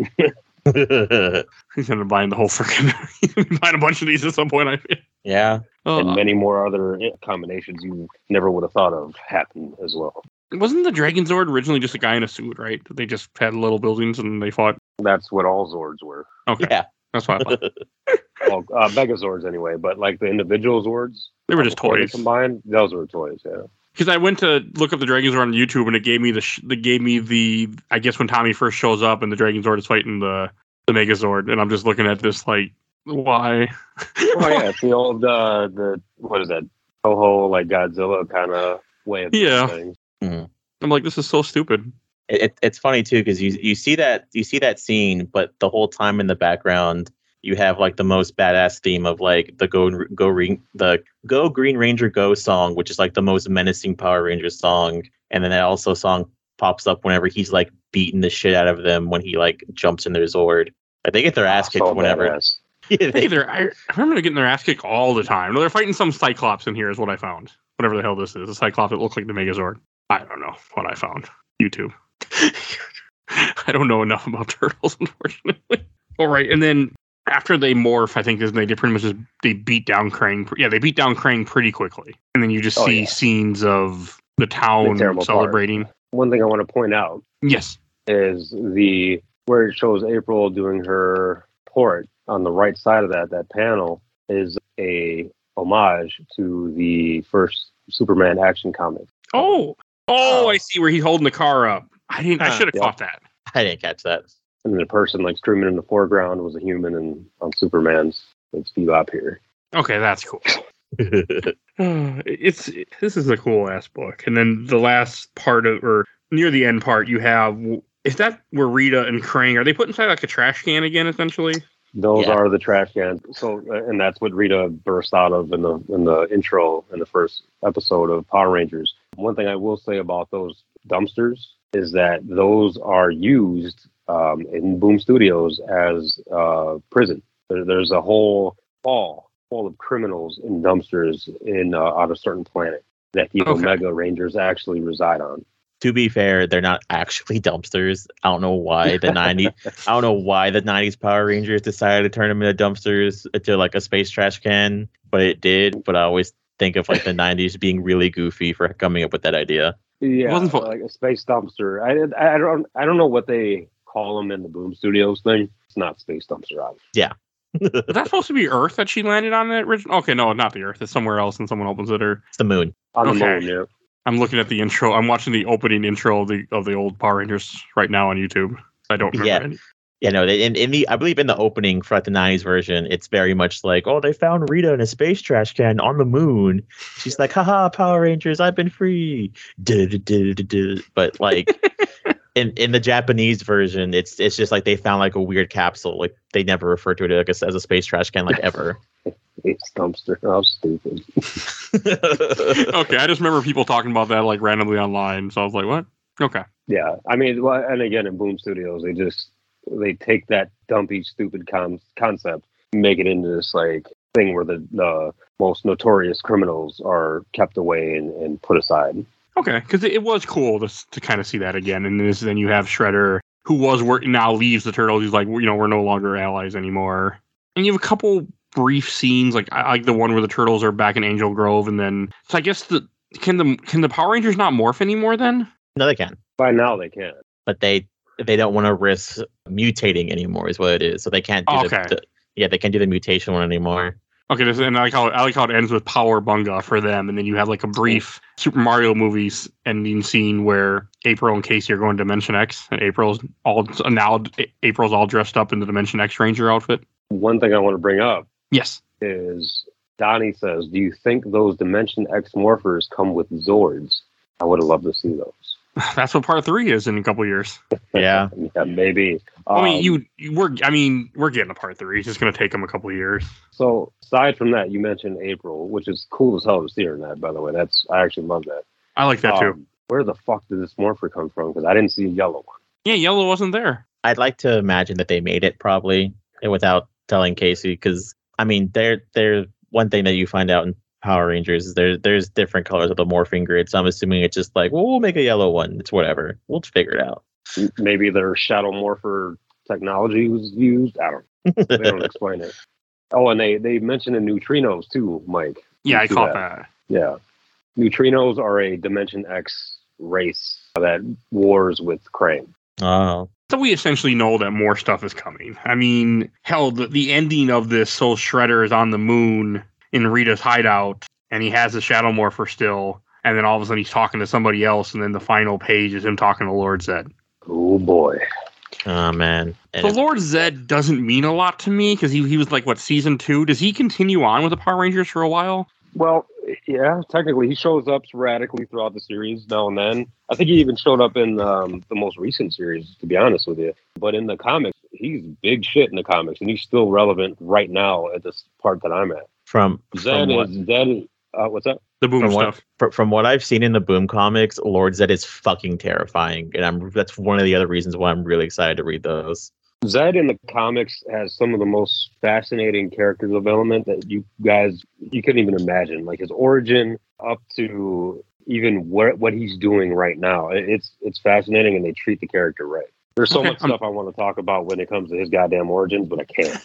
that. He's gonna buy the whole freaking. He's gonna buy a bunch of these at some point. I feel. yeah. Oh, And many more other combinations you never would have thought of happen as well. wasn't the Dragon Zord originally just a guy in a suit, right? They just had little buildings and they fought. That's what all Zords were. Okay, Yeah. that's what I thought. Well, uh, Megazords anyway, but like the individual Zords, They were just before they toys. combined, those were toys, yeah. Because I went to look up the Dragon Zord on YouTube and it gave me the sh- it gave me the I guess when Tommy first shows up and the Dragon Zord is fighting the the Megazord and I'm just looking at this like why? Oh yeah, it's the old uh, the what is that Toho like Godzilla kind of way of doing Yeah. things. I'm like this is so stupid. It, it, it's funny too because you you see that you see that scene, but the whole time in the background you have like the most badass theme of like the go go Green the Go Green Ranger Go song, which is like the most menacing Power Rangers song, and then that also song pops up whenever he's like beating the shit out of them when he like jumps in their Zord. Like, they get their ass kicked So whenever. badass. Yeah, Hey, they- they're, I, I remember them getting their ass kicked all the time. No, they're fighting some Cyclops in here is what I found. Whatever the hell this is. A Cyclops that looks like the Megazord. I don't know what I found. YouTube. I don't know enough about turtles, unfortunately. All right, and then after they morph, I think is they pretty much just they beat down Krang. Yeah, they beat down Krang pretty quickly, and then you just Oh, see yeah. scenes of the town The terrible part. celebrating. One thing I want to point out Yes. is the where it shows April doing her port on the right side of that that panel is a homage to the first Superman action comic. Oh, oh, Oh. I see where he's holding the car up. I didn't. I Huh, should have yeah. caught that. I didn't catch that. And the person like streaming in the foreground was a human, and on Superman's it's Bebop here. Okay, that's cool. it's this is a cool ass book, and then the last part of or near the end part, you have is that where Rita and Krang are they put inside like a trash can again, essentially? Those Yeah. are the trash cans. So, uh, and that's what Rita burst out of in the in the intro in the first episode of Power Rangers. One thing I will say about those dumpsters is that those are used um, in Boom Studios as uh, prison. There, there's a whole hall full of criminals in dumpsters in uh, on a certain planet that the Okay. Omega Rangers actually reside on. To be fair, they're not actually dumpsters. I don't know why the nineties. I don't know why the nineties Power Rangers decided to turn them into dumpsters, into like a space trash can, but it did. But I always think of like the nineties being really goofy for coming up with that idea. Yeah, It wasn't fun. like a space dumpster. I, I don't I don't know what they call them in the Boom Studios thing. It's not space dumpster, obviously. Yeah. Was that supposed to be Earth that she landed on that original? Okay, no, not the Earth. It's somewhere else, and someone opens it. Or It's the moon. On the Okay. moon, yeah. I'm looking at the intro. I'm watching the opening intro of the of the old Power Rangers right now on YouTube. I don't remember Yeah. any. Yeah, no, they- in, in the I believe in the opening for like, the nineties version, it's very much like, oh, they found Rita in a space trash can on the moon. She's like, haha, Power Rangers, I've been free. Du-du-du-du-du-du. But like in, in the Japanese version, it's it's just like they found like a weird capsule. Like they never refer to it like a, as a space trash can like ever. Space dumpster. How stupid. Okay, I just remember people talking about that like randomly online. So I was like, what? Okay. Yeah, I mean, well, and again, in Boom Studios, they just they take that dumpy, stupid con- concept, make it into this like thing where the, the most notorious criminals are kept away and, and put aside. Okay, because it, it was cool to to kind of see that again. And this, then you have Shredder, who was working now leaves the Turtles. He's like, you know, we're no longer allies anymore. And you have a couple brief scenes, like I like the one where the Turtles are back in Angel Grove, and then so I guess the can the can the Power Rangers not morph anymore then? No, they can. By now, they can. But they they don't want to risk mutating anymore is what it is. So they can't do Okay. the, the yeah, they can't do the mutation one anymore. Okay, this, and I like how I like how it ends with Power Bunga for them, and then you have like a brief Super Mario movies ending scene where April and Casey are going to Dimension X, and April's all now April's all dressed up in the Dimension X Ranger outfit. One thing I want to bring up Yes. is Donnie says, "Do you think those Dimension X morphers come with Zords?" I would have loved to see those. That's what part three is in a couple years. Yeah. Yeah, maybe. I mean, Um, you, you we're I mean, we're getting a part three. It's just going to take them a couple years. So aside from that, you mentioned April, which is cool as hell to see her in that. By the way, that's I actually love that. I like that too. Um, where the fuck did this morpher come from? Because I didn't see a yellow one. Yeah, Yellow wasn't there. I'd like to imagine that they made it probably and without telling Casey, because I mean, they're they're one thing that you find out in Power Rangers is there there's different colors of the morphing grid. So I'm assuming it's just like, well, we'll make a yellow one. It's whatever. We'll figure it out. M- Maybe their shadow morpher technology was used. I don't. They don't explain it. Oh, and they they mentioned the neutrinos too, Mike. Yeah, I You see caught that. Yeah, neutrinos are a Dimension X race that wars with Krang. Oh, So we essentially know that more stuff is coming. I mean, hell, the, the ending of this, so Shredder is on the moon in Rita's hideout, and he has the Shadow Morpher still, and then all of a sudden he's talking to somebody else, and then the final page is him talking to Lord Zed. Oh boy. oh man. And So it- Lord Zed doesn't mean a lot to me, because he, he was like, what, season two? Does he continue on with the Power Rangers for a while? Well, yeah, technically he shows up sporadically throughout the series now and then. I think he even showed up in um, the most recent series, to be honest with you. But in the comics, he's big shit in the comics, and he's still relevant right now at this part that I'm at. from Zed from what, is Zed. Uh, what's that? The Boom from what stuff. fr- from what I've seen in the Boom comics, Lord Zed is fucking terrifying, and I'm that's one of the other reasons why I'm really excited to read those. Zed in the comics has some of the most fascinating character development that you guys you couldn't even imagine. Like his origin up to even what what he's doing right now. It- It's it's fascinating, and they treat the character right. There's so Okay, much um, stuff I want to talk about when it comes to his goddamn origins, but I can't.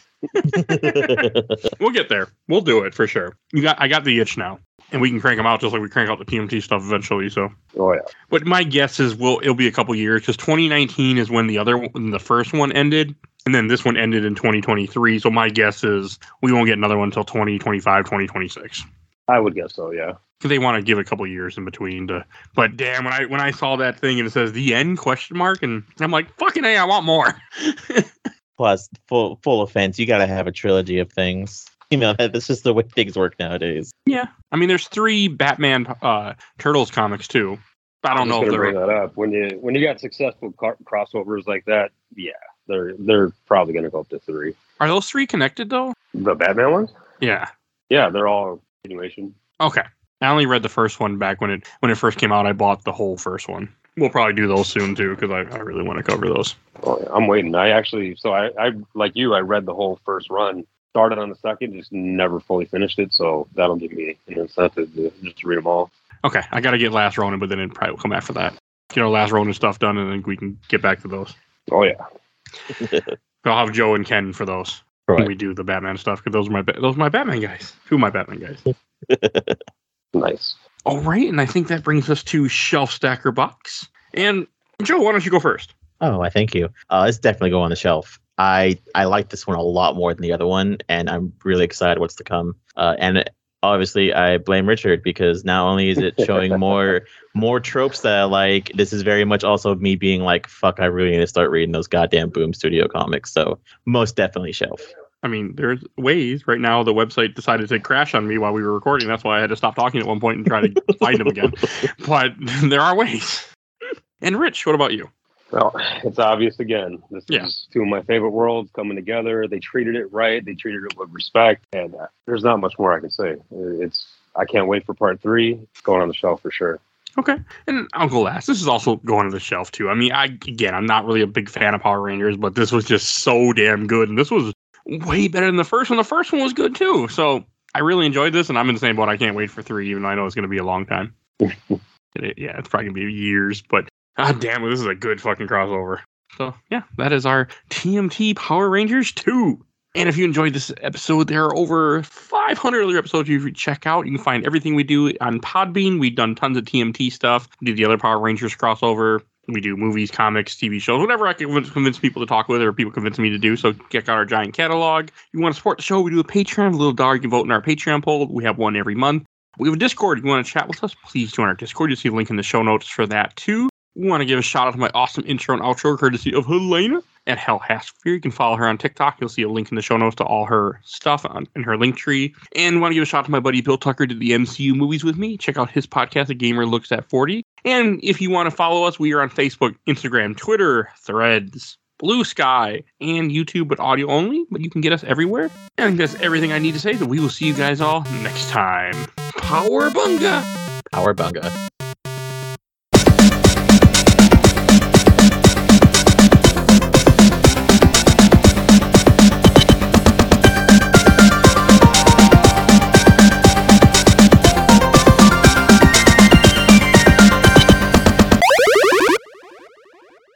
We'll get there. We'll do it for sure. You got, I got the itch now, and we can crank them out just like we crank out the T M T stuff eventually. So, Oh yeah. but my guess is we'll it'll be a couple years because twenty nineteen is when the other when the first one ended, and then this one ended in twenty twenty-three. So my guess is we won't get another one until twenty twenty-five, twenty twenty-six. I would guess so, yeah. Because they want to give a couple years in between to. But damn, when I when I saw that thing and it says the end question mark, and I'm like, fucking A, I want more. Plus, full full offense, you got to have a trilogy of things. You know, that that's just the way things work nowadays. Yeah, I mean, there's three Batman uh, Turtles comics too. I don't I'm know just if gonna they're bring that up. When you when you got successful car- crossovers like that, yeah, they're they're probably gonna go up to three. are those three connected though. The Batman ones? Yeah. Yeah, they're all continuation. Okay. I only read the first one back when it when it first came out. I bought the whole first one. We'll probably do those soon too because I, I really want to cover those. Oh, yeah, I'm waiting. I actually, so I, I, like you, I read the whole first run, started on the second, just never fully finished it. So that'll give me an incentive to just read them all. Okay, I got to get Last Ronin, but then it probably will come after that. Get our Last Ronin stuff done, and then we can get back to those. Oh yeah. I'll have Joe and Ken for those when Right. we do the Batman stuff because those are my ba- those are my Batman guys. Two of my Batman guys. Nice. All right, and I think that brings us to Shelf Stacker Box. And Joe, why don't you go first? Oh, I thank you. Uh, it's definitely go on the shelf. I I like this one a lot more than the other one, and I'm really excited what's to come. Uh, and obviously, I blame Richard because not only is it showing more more tropes that I like, this is very much also me being like, fuck, I really need to start reading those goddamn Boom Studio comics. So most definitely shelf. I mean, there's ways. Right now, the website decided to crash on me while we were recording. That's why I had to stop talking at one point and try to find them again. But there are ways. And Rich, what about you? Well, it's obvious again. This Yeah. is two of my favorite worlds coming together. They treated it right. They treated it with respect. And uh, there's not much more I can say. It's I can't wait for part three. It's going on the shelf for sure. Okay. And I'll go last. This is also going to the shelf, too. I mean, I again, I'm not really a big fan of Power Rangers, but this was just so damn good. And this was way better than the first one. The first one was good, too. So I really enjoyed this, and I'm in the same boat. I can't wait for three, even though I know it's going to be a long time. It- yeah, it's probably going to be years, but god damn it, this is a good fucking crossover. So, yeah, that is our T M T Power Rangers two. And if you enjoyed this episode, there are over five hundred other episodes you can check out. You can find everything we do on Podbean. We've done tons of T M T stuff. We do the other Power Rangers crossover. We do movies, comics, T V shows, whatever I can convince- convince people to talk with or people convince me to do. So check out our giant catalog. If you want to support the show, we do a Patreon. A little dollar, you can vote in our Patreon poll. We have one every month. We have a Discord. If you want to chat with us, please join our Discord. You'll see a link in the show notes for that, too. We want to give a shout out to my awesome intro and outro, courtesy of Helena at Hell Hasphere. You can follow her on TikTok. You'll see a link in the show notes to all her stuff on in her link tree. And want to give a shout out to my buddy Bill Tucker, did the M C U movies with me. Check out his podcast, A Gamer Looks at forty. And if you want to follow us, we are on Facebook, Instagram, Twitter, Threads, Blue Sky, and YouTube, but audio only. But you can get us everywhere. And I think that's everything I need to say. So we will see you guys all next time. Power Bunga! Power Bunga.